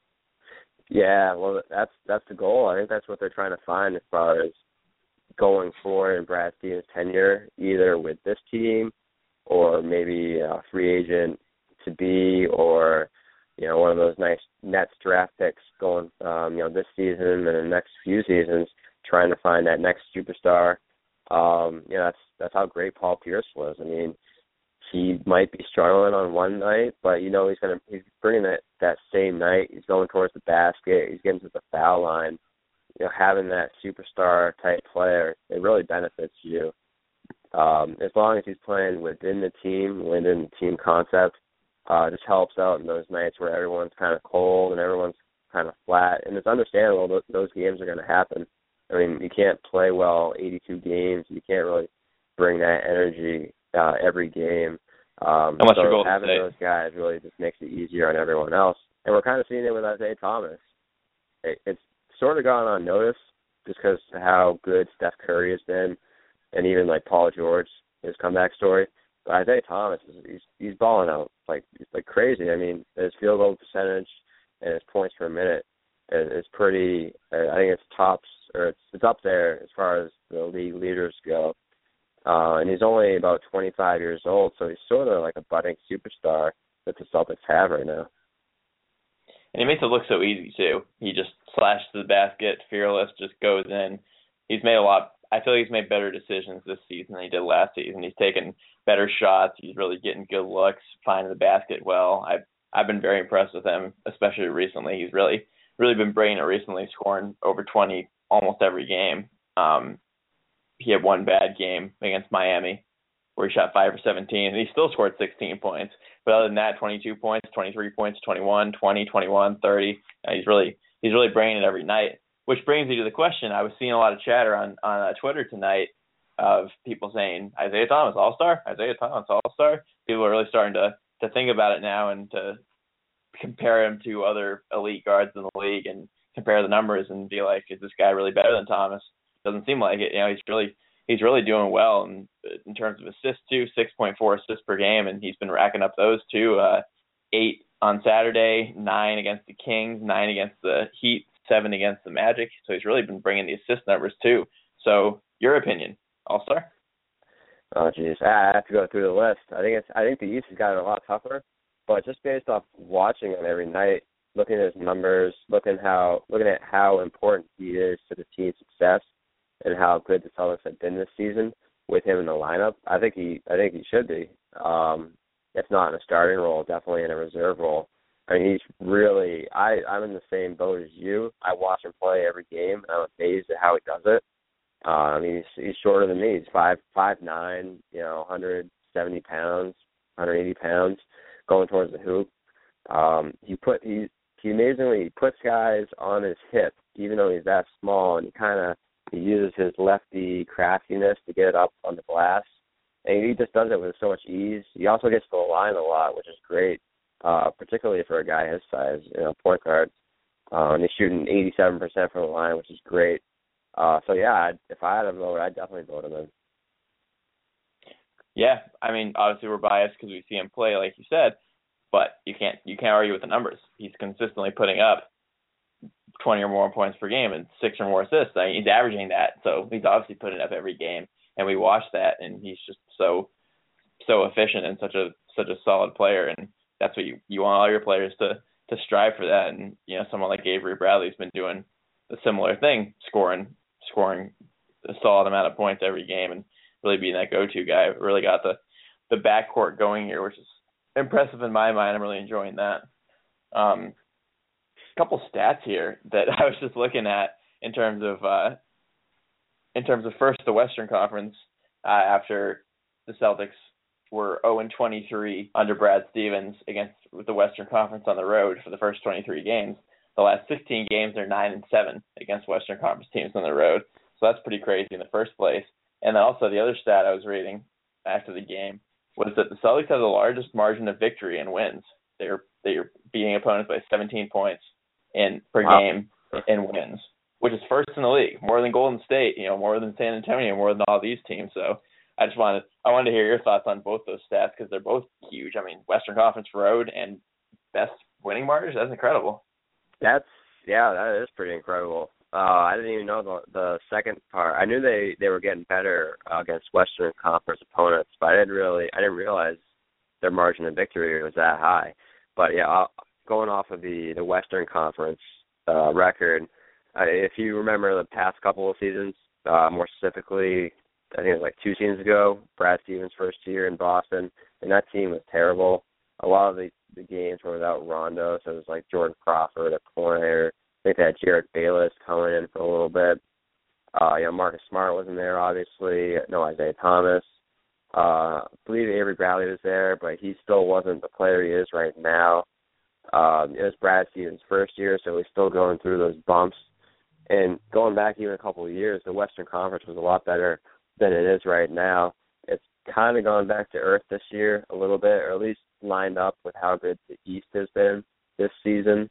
Yeah, well, that's that's the goal. I think that's what they're trying to find as far as going forward in Brad Stevens' tenure, either with this team or maybe a free agent to be, or, you know, one of those nice Nets draft picks going, um, you know, this season and the next few seasons, trying to find that next superstar. Um, you know, that's that's how great Paul Pierce was. I mean, he might be struggling on one night, but you know he's gonna he's bringing that that same night. He's going towards the basket. He's getting to the foul line. You know, having that superstar type player, it really benefits you. Um, as long as he's playing within the team, within the team concept, uh, it just helps out in those nights where everyone's kind of cold and everyone's kind of flat. And it's understandable that those games are going to happen. I mean, you can't play well eighty-two games. You can't really bring that energy uh, every game. Um, How much so your goal having today? those guys really just makes it easier on everyone else. And we're kind of seeing it with Isaiah Thomas. It, it's sort of gone unnoticed just because of how good Steph Curry has been, and even like Paul George, his comeback story. But Isaiah Thomas, is, he's he's balling out like like crazy. I mean, his field goal percentage and his points per minute is, is pretty. I think it's tops or it's it's up there as far as the league leaders go. Uh, and he's only about twenty-five years old, so he's sort of like a budding superstar that the Celtics have right now. And he makes it look so easy, too. He just slashes the basket, fearless, just goes in. He's made a lot – I feel like he's made better decisions this season than he did last season. He's taken better shots. He's really getting good looks, finding the basket well. I've, I've been very impressed with him, especially recently. He's really, really been bringing it recently, scoring over twenty almost every game. Um, he had one bad game against Miami where he shot five for seventeen, and he still scored sixteen points. But other than that, twenty-two points, twenty-three points, twenty-one, twenty, twenty-one, thirty. Uh, he's really he's really bringing it every night. Which brings me to the question. I was seeing a lot of chatter on on uh, Twitter tonight of people saying Isaiah Thomas All-Star, Isaiah Thomas All-Star. People are really starting to to think about it now and to compare him to other elite guards in the league and compare the numbers and be like, is this guy really better than Thomas? Doesn't seem like it. You know, he's really he's really doing well in, in terms of assists too, six point four assists per game, and he's been racking up those too. Uh, eight on Saturday, nine against the Kings, nine against the Heat, seven against the Magic. So he's really been bringing the assist numbers too. So your opinion, All-Star? Oh geez, I have to go through the list. I think it's I think the East has gotten a lot tougher, but just based off watching him every night, looking at his numbers, looking how looking at how important he is to the team's success, and how good the Celtics have been this season with him in the lineup, I think he I think he should be. Um, if not in a starting role, definitely in a reserve role. I mean, he's really I I'm in the same boat as you. I watch him play every game, and I'm amazed at how he does it. Uh, I mean, he's, he's shorter than me. He's five five nine, you know, one hundred seventy pounds, one hundred eighty pounds, going towards the hoop. Um, he put he he amazingly puts guys on his hip, even though he's that small, and he kind of he uses his lefty craftiness to get it up on the glass, and he just does it with so much ease. He also gets to the line a lot, which is great, uh, particularly for a guy his size, you know, point guard. Uh, and they're shooting eighty-seven percent from the line, which is great. Uh, so, yeah, I'd, if I had a vote, I'd definitely vote him in. Yeah, I mean, obviously we're biased because we see him play, like you said, but you can't you can't argue with the numbers. He's consistently putting up twenty or more points per game and six or more assists. I mean, he's averaging that, so he's obviously putting it up every game, and we watch that, and he's just so so efficient and such a such a solid player, and that's what you, you want all your players to to strive for that. And you know, someone like Avery Bradley's been doing a similar thing, scoring scoring a solid amount of points every game, and really being that go-to guy. Really got the the backcourt going here, which is impressive in my mind. I'm really enjoying that. Um, a couple stats here that I was just looking at in terms of uh, in terms of first the Western Conference uh, after the Celtics were oh and twenty-three under Brad Stevens against the Western Conference on the road for the first twenty-three games. The last sixteen games they're nine and seven against Western Conference teams on the road. So that's pretty crazy in the first place. And then also the other stat I was reading after the game was that the Celtics have the largest margin of victory in wins. They're they're beating opponents by seventeen points in per wow. game in wins, which is first in the league, more than Golden State, you know, more than San Antonio, more than all these teams. So I just wanted I wanted to hear your thoughts on both those stats because they're both huge. I mean, Western Conference road and best winning margin, that's incredible. That's yeah, that is pretty incredible. Uh, I didn't even know the, the second part. I knew they, they were getting better uh, against Western Conference opponents, but I didn't really I didn't realize their margin of victory was that high. But yeah, uh, going off of the, the Western Conference uh, record, uh, if you remember the past couple of seasons, uh, more specifically, I think it was like two seasons ago, Brad Stevens' first year in Boston, and that team was terrible. A lot of the, the games were without Rondo, so it was like Jordan Crawford at corner. I think they had Jared Bayless coming in for a little bit. Uh, you know, Marcus Smart wasn't there, obviously. No Isaiah Thomas. Uh, I believe Avery Bradley was there, but he still wasn't the player he is right now. Um, it was Brad Stevens' first year, so he's still going through those bumps. And going back even a couple of years, the Western Conference was a lot better than it is right now. It's kind of gone back to earth this year a little bit, or at least lined up with how good the East has been this season.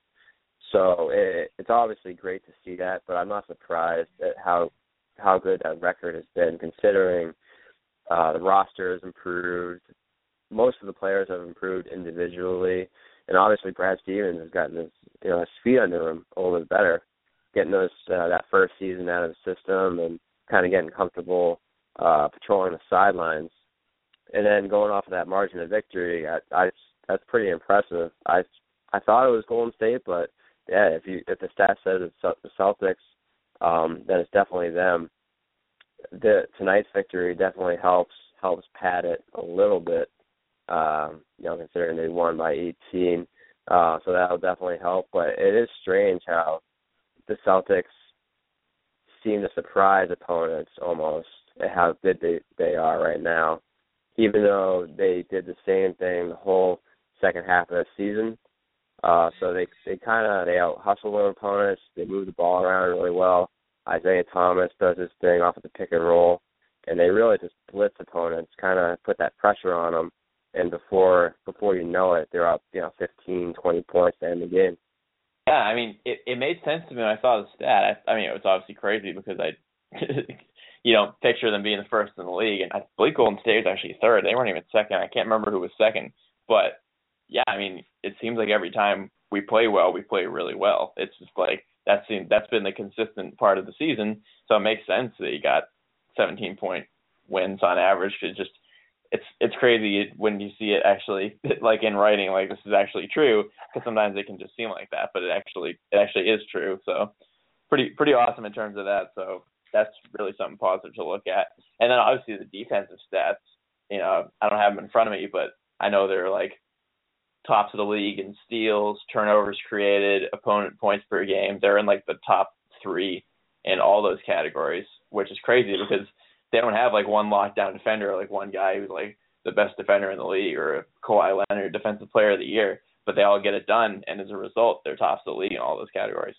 So it, it's obviously great to see that, but I'm not surprised at how how good that record has been, considering uh, the roster has improved. Most of the players have improved individually, and obviously Brad Stevens has gotten his you know his feet under him a little bit better, getting those uh, that first season out of the system and kind of getting comfortable uh, patrolling the sidelines, and then going off of that margin of victory. I, I that's pretty impressive. I I thought it was Golden State, but yeah, if you if the stat says it's the Celtics, um, then it's definitely them. The tonight's victory definitely helps helps pad it a little bit. Um, you know, considering they won by eighteen, uh, so that'll definitely help. But it is strange how the Celtics seem to surprise opponents almost at how good they they are right now, even though they did the same thing the whole second half of the season. Uh, so they they kind of they out hustle their opponents. They move the ball around really well. Isaiah Thomas does his thing off of the pick and roll, and they really just blitz opponents, kind of put that pressure on them. And before before you know it, they're up you know fifteen, twenty points to end the game. Yeah, I mean it, it made sense to me when I saw the stat. I, I mean it was obviously crazy because I you don't picture them being the first in the league, and I believe Golden State was actually third. They weren't even second. I can't remember who was second, but. Yeah, I mean, it seems like every time we play well, we play really well. It's just like that's that's been the consistent part of the season. So it makes sense that you got seventeen point wins on average. It just it's it's crazy when you see it actually like in writing, like this is actually true. Because sometimes it can just seem like that, but it actually it actually is true. So pretty pretty awesome in terms of that. So that's really something positive to look at. And then obviously the defensive stats. You know, I don't have them in front of me, but I know they're like. Tops of the league in steals, turnovers created, opponent points per game. They're in like the top three in all those categories, which is crazy because they don't have like one lockdown defender, or like one guy who's like the best defender in the league, or a Kawhi Leonard defensive player of the year, but they all get it done. And as a result, they're tops of the league in all those categories.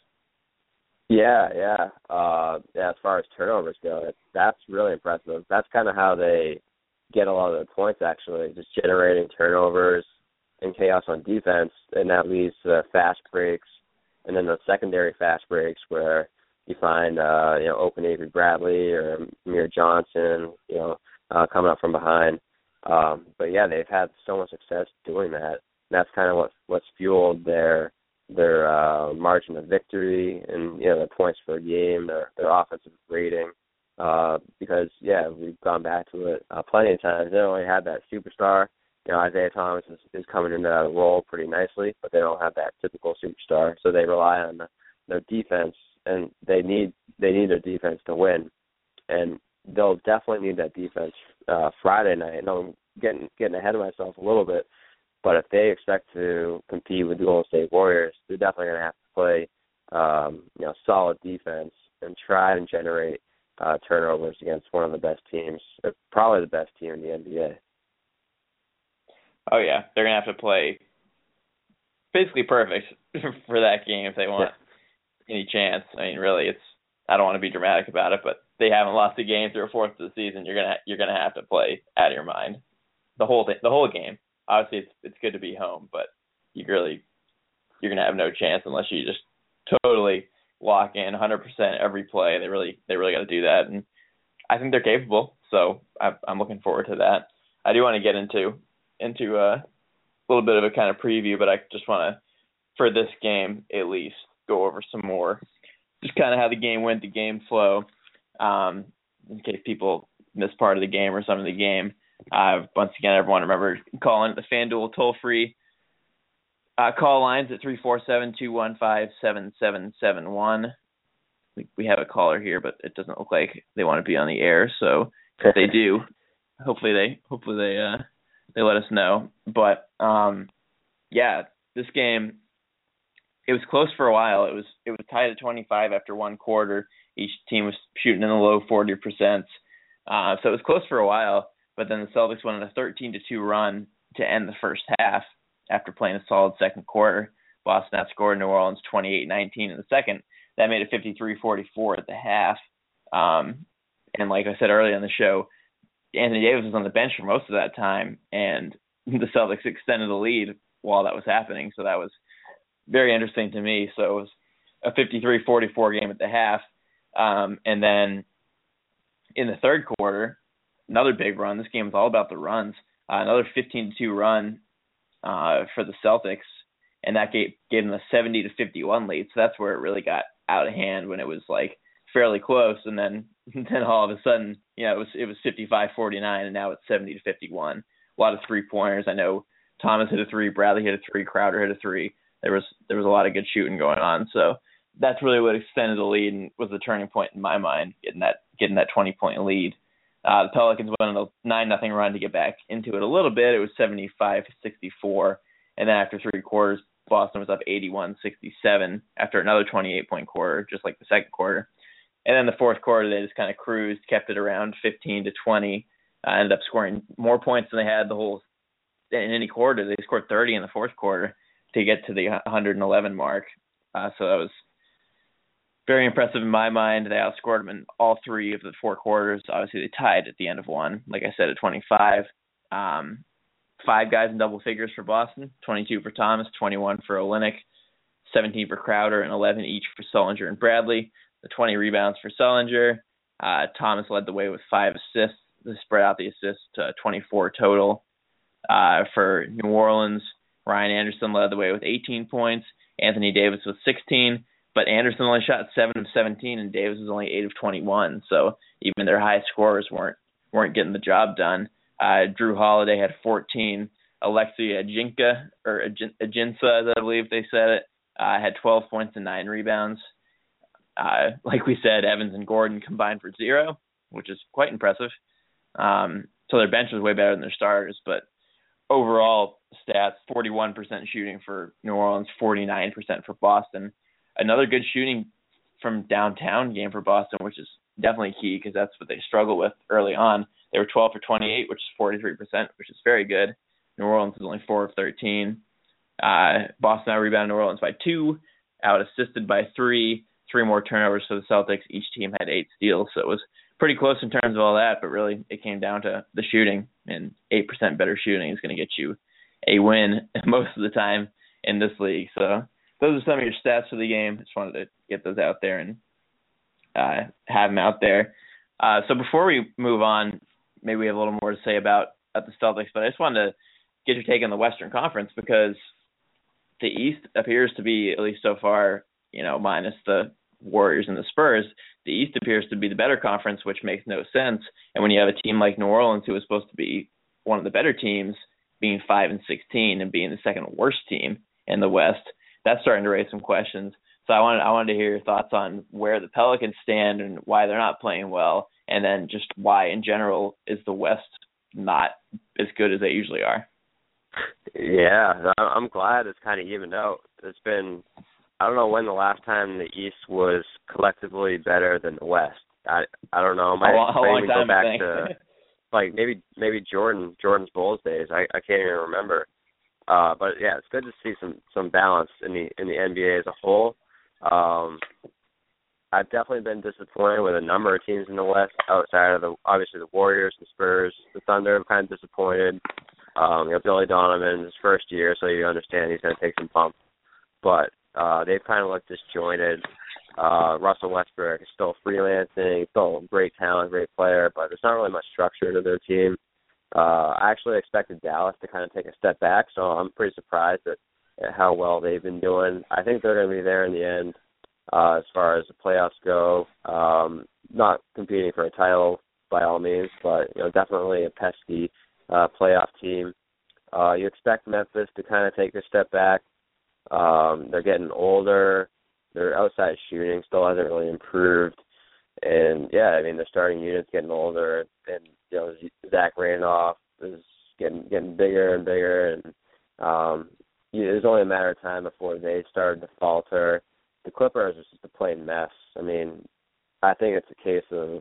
Yeah, yeah. Uh, yeah, as far as turnovers go, it, that's really impressive. That's kind of how they get a lot of their points, actually, just generating turnovers and chaos on defense, and that leads to fast breaks and then the secondary fast breaks where you find uh, you know open Avery Bradley or Amir Johnson, you know, uh, coming up from behind. Um, but yeah, they've had so much success doing that. And that's kind of what what's fueled their their uh, margin of victory and you know their points per game, their their offensive rating. Uh, because yeah, we've gone back to it uh, plenty of times. They only had that superstar. You know, Isaiah Thomas is, is coming into that role pretty nicely, but they don't have that typical superstar. So they rely on the, their defense, and they need they need their defense to win. And they'll definitely need that defense uh, Friday night. I know I'm getting getting ahead of myself a little bit, but if they expect to compete with the Golden State Warriors, they're definitely going to have to play um, you know solid defense and try and generate uh, turnovers against one of the best teams, probably the best team in the N B A. Oh, yeah. They're going to have to play basically perfect for that game if they want yeah. any chance. I mean, really, it's I don't want to be dramatic about it, but they haven't lost a game through a fourth of the season. You're gonna you're gonna have to play out of your mind the whole thing, the whole game. Obviously, it's it's good to be home, but you really you're gonna have no chance unless you just totally lock in one hundred percent every play. They really they really got to do that, and I think they're capable. So I, I'm looking forward to that. I do want to get into into a little bit of a kind of preview, but I just want to, for this game at least, go over some more, just kind of how the game went, the game flow, um, in case people missed part of the game or some of the game. Uh, once again, everyone remember calling the FanDuel toll-free uh, call lines at three four seven, two one five, seven seven seven one. We, we have a caller here, but it doesn't look like they want to be on the air, so if they do, hopefully they hopefully they uh, they let us know. But um, yeah, this game, it was close for a while. It was it was tied at twenty-five after one quarter. Each team was shooting in the low forty percent. Uh, so it was close for a while, but then the Celtics went on a thirteen to two run to end the first half after playing a solid second quarter. Boston outscored New Orleans twenty-eight nineteen in the second. That made it fifty-three forty-four at the half. Um, and like I said earlier in the show, Anthony Davis was on the bench for most of that time, and the Celtics extended the lead while that was happening. So that was very interesting to me. So it was a fifty-three forty-four game at the half. Um, and then in the third quarter, another big run. This game was all about the runs. Uh, another fifteen to two run uh, for the Celtics, and that gave, gave them a seventy to fifty-one lead. So that's where it really got out of hand, when it was like fairly close, and then then all of a sudden, you know, it was it was fifty-five forty-nine, and now it's seventy to fifty-one. A lot of three pointers. I know Thomas hit a three, Bradley hit a three, Crowder hit a three. There was there was a lot of good shooting going on. So that's really what extended the lead and was the turning point in my mind, getting that getting that twenty point lead. Uh, the Pelicans went on a nine nothing run to get back into it a little bit. It was seventy-five sixty-four, and then after three quarters, Boston was up eighty-one sixty-seven after another twenty-eight point quarter, just like the second quarter. And then the fourth quarter, they just kind of cruised, kept it around fifteen to twenty, uh, ended up scoring more points than they had the whole in any quarter. They scored thirty in the fourth quarter to get to the one hundred eleven mark. Uh, so that was very impressive in my mind. They outscored them in all three of the four quarters. Obviously, they tied at the end of one, like I said, at twenty-five. Um, five guys in double figures for Boston, twenty-two for Thomas, twenty-one for Olynyk, seventeen for Crowder, and eleven each for Sullinger and Bradley. The twenty rebounds for Sullinger. Uh, Thomas led the way with five assists. They spread out the assists to twenty-four total. Uh, for New Orleans, Ryan Anderson led the way with eighteen points. Anthony Davis with sixteen. But Anderson only shot seven of seventeen, and Davis was only eight of twenty-one. So even their high scorers weren't weren't getting the job done. Uh, Drew Holiday had fourteen. Alexei Ajinka, or Ajinsa, as I believe they said it, uh, had twelve points and nine rebounds. Uh, like we said, Evans and Gordon combined for zero, which is quite impressive. Um, so their bench was way better than their starters. But overall stats, forty-one percent shooting for New Orleans, forty-nine percent for Boston. Another good shooting from downtown game for Boston, which is definitely key because that's what they struggle with early on. They were twelve for twenty-eight, which is forty-three percent, which is very good. New Orleans was only four of thirteen. Uh, Boston out-rebounded New Orleans by two, out-assisted by three, three more turnovers for the Celtics. Each team had eight steals, so it was pretty close in terms of all that, but really it came down to the shooting, and eight percent better shooting is going to get you a win most of the time in this league. So those are some of your stats for the game. Just wanted to get those out there and uh, have them out there. Uh, so before we move on, maybe we have a little more to say about, about the Celtics, but I just wanted to get your take on the Western Conference, because the East appears to be, at least so far, you know, minus the Warriors and the Spurs, the East appears to be the better conference, which makes no sense. And when you have a team like New Orleans, who is supposed to be one of the better teams, being five and sixteen and being the second worst team in the West, that's starting to raise some questions. So I wanted I wanted to hear your thoughts on where the Pelicans stand and why they're not playing well, and then just why in general is the West not as good as they usually are. Yeah, I'm glad it's kind of evened out. It's been, I don't know when the last time the East was collectively better than the West. I I don't know. Might, a long, might a long even time, go back I think. to like maybe maybe Jordan Jordan's Bulls days. I, I can't even remember. Uh, but yeah, it's good to see some, some balance in the in the N B A as a whole. Um, I've definitely been disappointed with a number of teams in the West outside of the obviously the Warriors, the Spurs, the Thunder. I'm kind of disappointed. Um, you know, Billy Donovan's his first year, so you understand he's going to take some bumps. But uh, they've kind of looked disjointed. Uh, Russell Westbrook is still freelancing, still a great talent, great player, but there's not really much structure to their team. Uh, I actually expected Dallas to kind of take a step back, so I'm pretty surprised at, at how well they've been doing. I think they're going to be there in the end uh, as far as the playoffs go. Um, not competing for a title by all means, but you know, definitely a pesky uh, playoff team. Uh, you expect Memphis to kind of take a step back. Um, they're getting older. Their outside shooting still hasn't really improved. And, yeah, I mean, the starting unit's getting older. And, you know, Zach Randolph is getting getting bigger and bigger. And um, it was only a matter of time before they started to falter. The Clippers are just a plain mess. I mean, I think it's a case of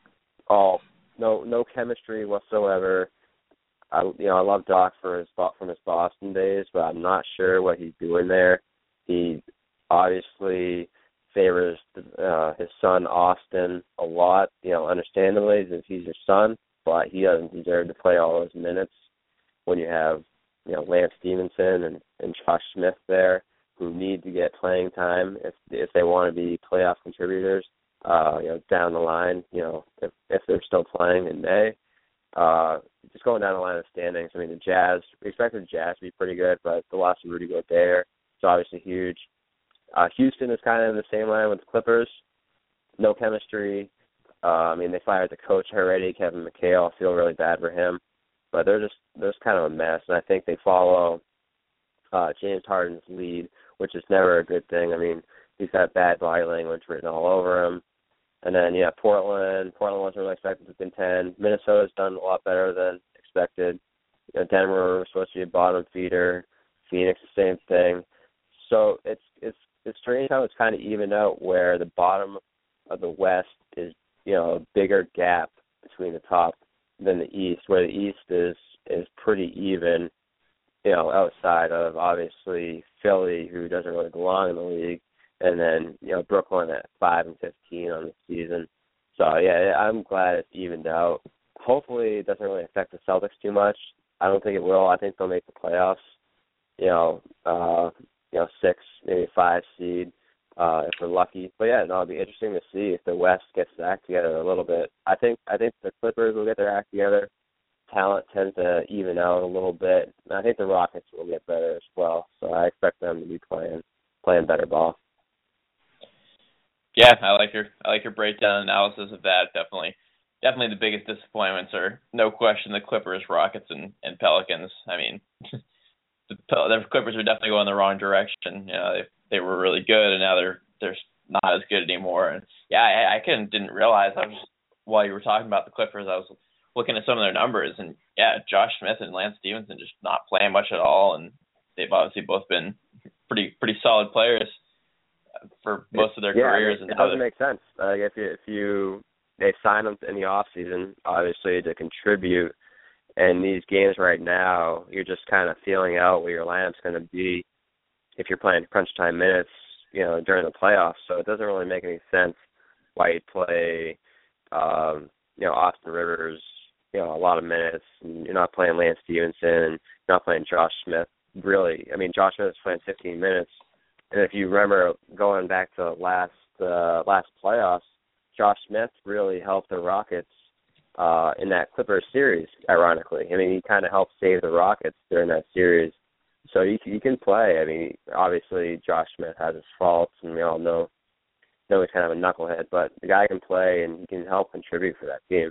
all no no chemistry whatsoever. I you know I love Doc for his from his Boston days, but I'm not sure what he's doing there. He obviously favors uh, his son Austin a lot, you know, understandably, if he's your son, but he doesn't deserve to play all those minutes when you have, you know, Lance Stevenson and, and Josh Smith there who need to get playing time if if they want to be playoff contributors, uh, you know, down the line, you know, if if they're still playing in May. Uh, just going down the line of standings, I mean, the Jazz, we expected the Jazz to be pretty good, but the loss of Rudy Gobert is obviously huge. Uh, Houston is kind of in the same line with the Clippers. No chemistry. Uh, I mean, they fired the coach already, Kevin McHale. I feel really bad for him. But they're just, they're just kind of a mess, and I think they follow uh, James Harden's lead, which is never a good thing. I mean, he's got bad body language written all over him. And then, yeah, Portland. Portland wasn't really expected to contend. Minnesota's done a lot better than expected. You know, Denver was supposed to be a bottom feeder. Phoenix, the same thing. So it's it's it's strange how it's kind of evened out where the bottom of the West is, you know, a bigger gap between the top than the East, where the East is is pretty even, you know, outside of obviously Philly, who doesn't really belong in the league, and then, you know, Brooklyn at five and fifteen on the season. So yeah, I'm glad it's evened out. Hopefully, it doesn't really affect the Celtics too much. I don't think it will. I think they'll make the playoffs. You know, uh, you know, six, maybe five seed, uh, if we're lucky. But yeah, no, it'll be interesting to see if the West gets their act together a little bit. I think I think the Clippers will get their act together. Talent tends to even out a little bit. And I think the Rockets will get better as well. So I expect them to be playing playing better ball. Yeah, I like your I like your breakdown analysis of that. Definitely, definitely the biggest disappointments are no question the Clippers, Rockets, and, and Pelicans. I mean, the, the Clippers are definitely going the wrong direction. You know, they they were really good, and now they're they're not as good anymore. And yeah, I, I couldn't didn't realize I was while you were talking about the Clippers, I was looking at some of their numbers, and yeah, Josh Smith and Lance Stevenson just not playing much at all, and they've obviously both been pretty pretty solid players for most of their yeah, careers. It, and it doesn't make sense. Like if you, if you they sign them in the off season, obviously to contribute, and these games right now, you're just kind of feeling out where your lineup's going to be if you're playing crunch time minutes, you know, during the playoffs. So it doesn't really make any sense why you'd play, um, you know, Austin Rivers, you know, a lot of minutes, and you're not playing Lance Stevenson, and you're not playing Josh Smith. Really, I mean, Josh Smith is playing fifteen minutes And if you remember going back to last uh, last playoffs, Josh Smith really helped the Rockets uh, in that Clippers series, ironically. I mean, he kind of helped save the Rockets during that series. So you, you can play. I mean, obviously Josh Smith has his faults, and we all know, know he's kind of a knucklehead, but the guy can play, and he can help contribute for that team.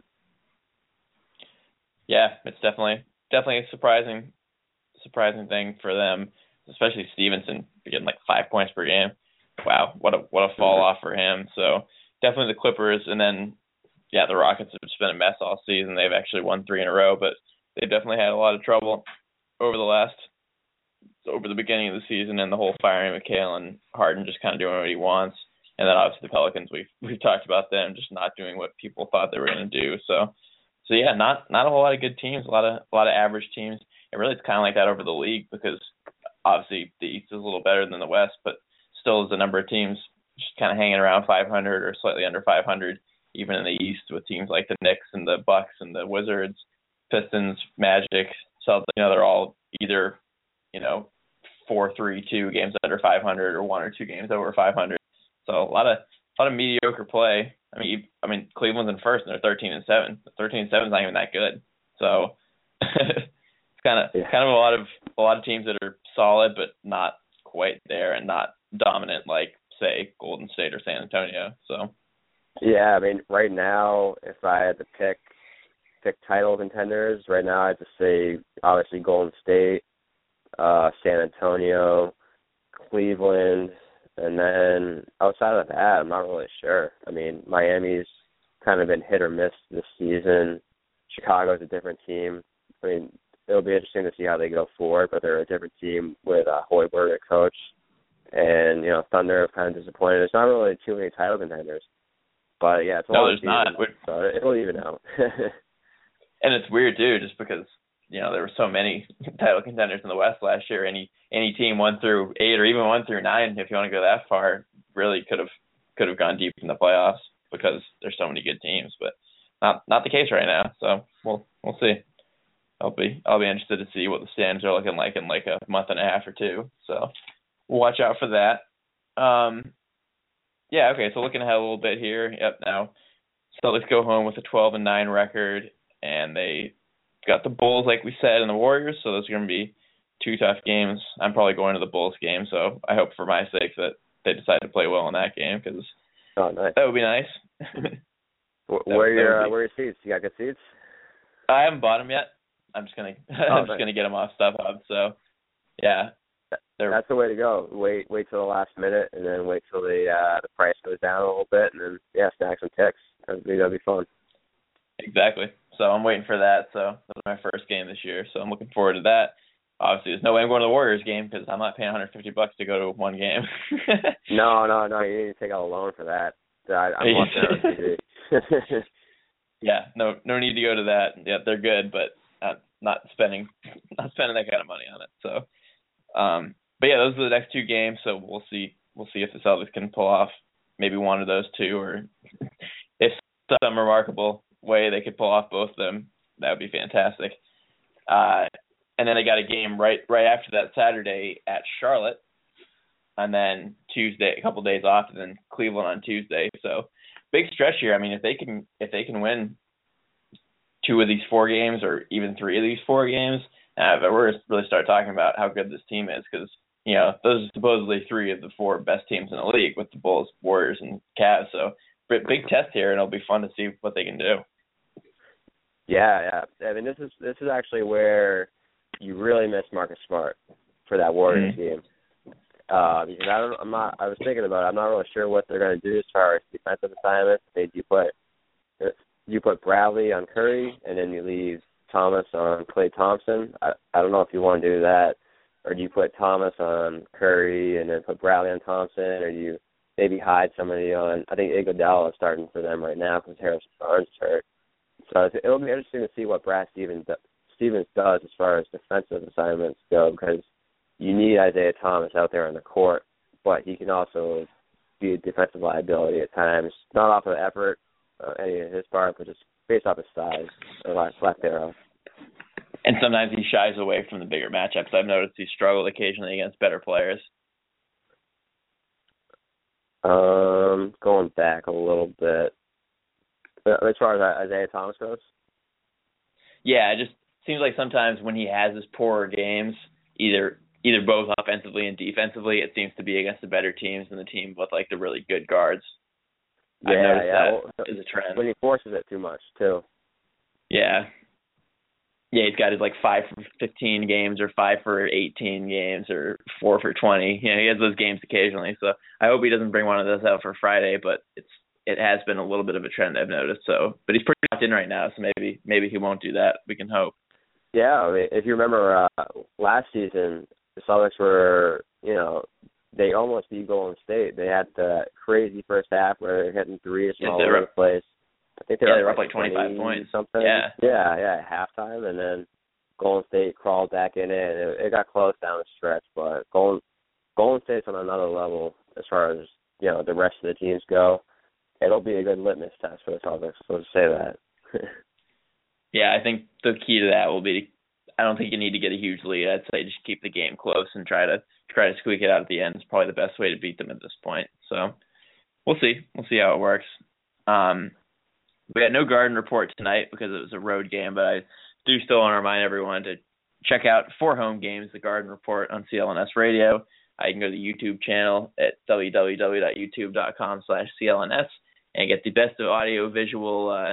Yeah, it's definitely definitely a surprising surprising thing for them, especially Stevenson getting like five points per game. Wow, what a what a fall off for him. So definitely the Clippers, and then yeah, the Rockets have just been a mess all season. They've actually won three in a row, but they definitely had a lot of trouble over the last over the beginning of the season, and the whole firing McHale and Harden just kind of doing what he wants. And then obviously the Pelicans, we've we've talked about them just not doing what people thought they were going to do. So so yeah, not not a whole lot of good teams, a lot of a lot of average teams. And really, it's kind of like that over the league because obviously the East is a little better than the West, but still is a number of teams just kind of hanging around five hundred or slightly under five hundred, even in the East with teams like the Knicks and the Bucks and the Wizards, Pistons, Magic, Celtics. You know, they're all either, you know, four, three, two games under five hundred or one or two games over five hundred. So a lot of a lot of mediocre play. I mean, you, I mean Cleveland's in first and they're thirteen and seven. thirteen and seven is not even that good. So it's kind of yeah. kind of a lot of a lot of teams that are solid but not quite there and not dominant like say Golden State or San Antonio. So yeah, I mean right now if I had to pick pick title contenders right now, I'd just say obviously Golden State, uh, San Antonio, Cleveland, and then outside of that, I'm not really sure. I mean Miami's kind of been hit or miss this season. Chicago's a different team. I mean, it'll be interesting to see how they go forward, but they're a different team with uh, Hoiberg at coach. And, you know, Thunder have kind of disappointed. There's not really too many title contenders. But, yeah, it's a no, long there's season, not. so it'll even out. And it's weird, too, just because, you know, there were so many title contenders in the West last year. Any any team one through eight or even one through nine, if you want to go that far, really could have could have gone deep in the playoffs because there's so many good teams. But not not the case right now. So we'll we'll see. I'll be I'll be interested to see what the standings are looking like in like a month and a half or two. So we'll watch out for that. Um, yeah, okay. So looking ahead a little bit here. Yep. Now Celtics go home with a twelve and nine record, and they got the Bulls, like we said, and the Warriors. So those are going to be two tough games. I'm probably going to the Bulls game, so I hope for my sake that they decide to play well in that game because oh, nice. that would be nice. Where, where your uh, where your seats? You got good seats? I haven't bought them yet. I'm just gonna oh, I'm just nice. gonna get them off StubHub. So yeah, they're, that's the way to go. Wait wait till the last minute, and then wait till the uh, the price goes down a little bit, and then yeah, snag some ticks. That'll be that'll be fun. Exactly. So I'm waiting for that. So that was my first game this year. So I'm looking forward to that. Obviously, there's no way I'm going to the Warriors game because I'm not paying one hundred fifty bucks to go to one game. no, no, no. You need to take out a loan for that. I, I'm watching it on T V. Yeah, no, no need to go to that. Yeah, they're good, but not, not spending, not spending that kind of money on it. So, um, but yeah, those are the next two games. So we'll see, we'll see if the Celtics can pull off maybe one of those two, or if some remarkable way they could pull off both of them, that would be fantastic. Uh, and then they got a game right, right after that Saturday at Charlotte, and then Tuesday, a couple days off, and then Cleveland on Tuesday. So big stretch here. I mean, if they can, if they can win two of these four games, or even three of these four games, uh, but we're really start talking about how good this team is, because you know those are supposedly three of the four best teams in the league with the Bulls, Warriors, and Cavs. So big test here, and it'll be fun to see what they can do. Yeah, yeah. I mean, this is this is actually where you really miss Marcus Smart for that Warriors mm-hmm. game. Uh, because I don't, I'm not. I was thinking about it. I'm not really sure what they're going to do as far as defensive assignments. They do put you put Bradley on Curry, and then you leave Thomas on Klay Thompson. I, I don't know if you want to do that, or do you put Thomas on Curry and then put Bradley on Thompson, or do you maybe hide somebody on? I think Iguodala is starting for them right now because Harrison Barnes is hurt. So it'll be interesting to see what Brad Stevens Stevens does as far as defensive assignments go, because you need Isaiah Thomas out there on the court, but he can also be a defensive liability at times, not off of effort, uh, any of his part, but just based off his size or lack, lack thereof. And sometimes he shies away from the bigger matchups. I've noticed he struggled occasionally against better players. Um, going back a little bit, as far as Isaiah Thomas goes. Yeah, it just seems like sometimes when he has his poorer games, either either both offensively and defensively, it seems to be against the better teams than the team with like the really good guards. Yeah, I've noticed yeah. that Well, is a trend. when he forces it too much, too. Yeah. Yeah, he's got his like five for fifteen games or five for eighteen games or four for twenty. You know, he has those games occasionally. So I hope he doesn't bring one of those out for Friday, but it's it has been a little bit of a trend I've noticed. So, but he's pretty locked in right now, so maybe maybe he won't do that. We can hope. Yeah, I mean, if you remember uh, last season, the Celtics were, you know, they almost beat Golden State. They had the crazy first half where they're hitting threes from Yeah, all they over were the place. I think they yeah, were, they were up up like twenty-five points. Something. Yeah. Yeah, yeah, at halftime, and then Golden State crawled back in it. It, it got close down the stretch, but Golden Golden State's on another level as far as, you know, the rest of the teams go. It'll be a good litmus test for the Celtics. So to say that. Yeah, I think the key to that will be. I don't think you need to get a huge lead. I'd say just keep the game close and try to try to squeak it out at the end. It's probably the best way to beat them at this point. So we'll see. We'll see how it works. Um, we had no Garden Report tonight because it was a road game, but I do still want to remind everyone to check out for home games the Garden Report on C L N S Radio. Uh, you can go to the YouTube channel at w w w dot youtube dot com slash C L N S and get the best of audio visual uh,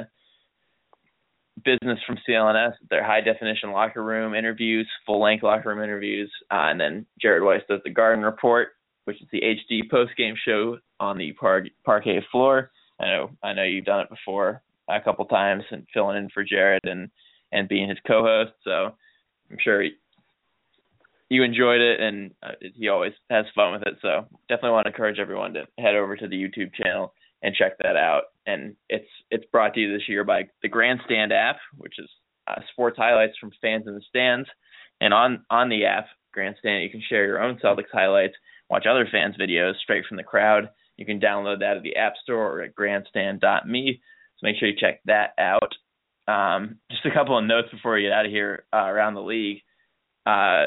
business from C L N S, their high-definition locker room interviews, full-length locker room interviews, uh, and then Jared Weiss does the Garden Report, which is the H D post-game show on the par- parquet floor. I know I know you've done it before a couple times and filling in for Jared and, and being his co-host, so I'm sure he, you enjoyed it, and uh, he always has fun with it, so definitely want to encourage everyone to head over to the YouTube channel and check that out. And it's it's brought to you this year by the Grandstand app, which is uh, sports highlights from fans in the stands. And on, on the app, Grandstand, you can share your own Celtics highlights, watch other fans' videos straight from the crowd. You can download that at the App Store or at grandstand dot me. So make sure you check that out. Um, just a couple of notes before we get out of here uh, around the league. Uh,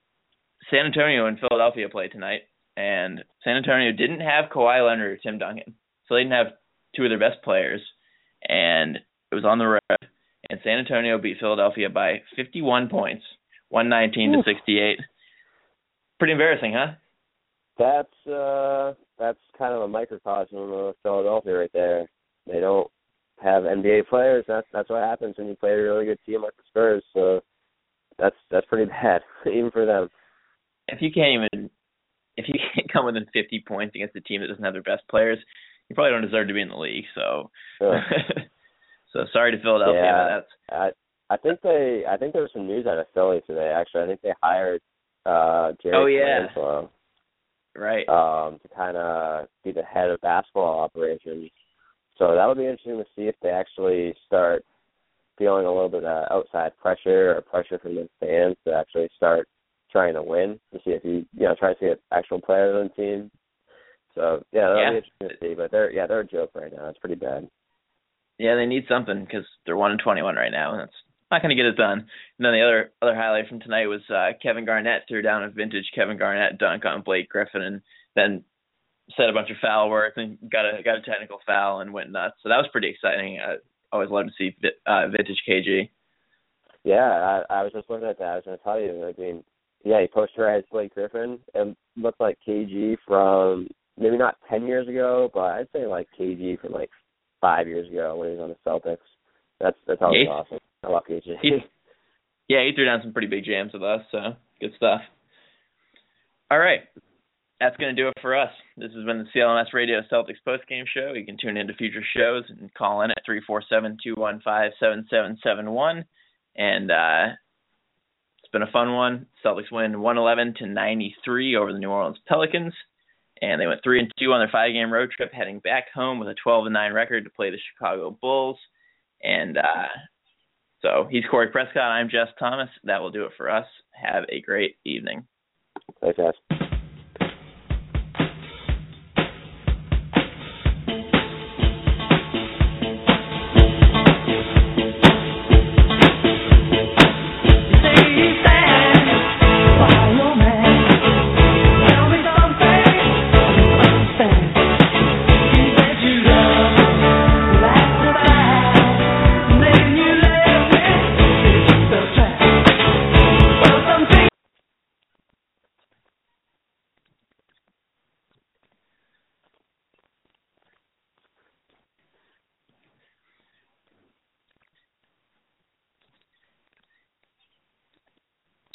San Antonio and Philadelphia play tonight, and San Antonio didn't have Kawhi Leonard or Tim Duncan. So they didn't have two of their best players, and it was on the road. And San Antonio beat Philadelphia by fifty-one points, one nineteen to sixty-eight. Pretty embarrassing, huh? That's uh, that's kind of a microcosm of Philadelphia right there. They don't have N B A players. That's that's what happens when you play a really good team like the Spurs. So that's that's pretty bad, even for them. If you can't even if you can't come within fifty points against a team that doesn't have their best players, you probably don't deserve to be in the league. So, sure. So sorry to Philadelphia. Yeah, that's... I, I think they. I think there was some news out of Philly today. Actually, I think they hired uh, Jerry oh, yeah. Colangelo, right, um, to kind of be the head of basketball operations. So that would be interesting to see if they actually start feeling a little bit of outside pressure or pressure from the fans to actually start trying to win. To see if you, you know, try to see actual players on the team. So yeah, that'll yeah. be interesting to see. But they're yeah, they're a joke right now. It's pretty bad. Yeah, they need something because they're one and twenty-one right now, and that's not going to get it done. And then the other other highlight from tonight was uh, Kevin Garnett threw down a vintage Kevin Garnett dunk on Blake Griffin, and then said a bunch of foul work and got a got a technical foul and went nuts. So that was pretty exciting. I always love to see uh, vintage K G. Yeah, I, I was just looking at that. I was going to tell you. I mean, yeah, he posterized Blake Griffin. It looked like K G from maybe not ten years ago, but I'd say like K G from like five years ago when he was on the Celtics. That's that's always yeah, awesome. I love K G. He, yeah, he threw down some pretty big jams with us, so good stuff. All right. That's going to do it for us. This has been the C L N S Radio Celtics postgame show. You can tune into future shows and call in at three four seven, two one five, seven seven seven one. And uh, it's been a fun one. Celtics win one eleven to ninety-three over the New Orleans Pelicans. And they went three and two on their five-game road trip, heading back home with a twelve and nine record to play the Chicago Bulls. And uh, so he's Corey Prescott. I'm Jess Thomas. That will do it for us. Have a great evening. Thanks, guys.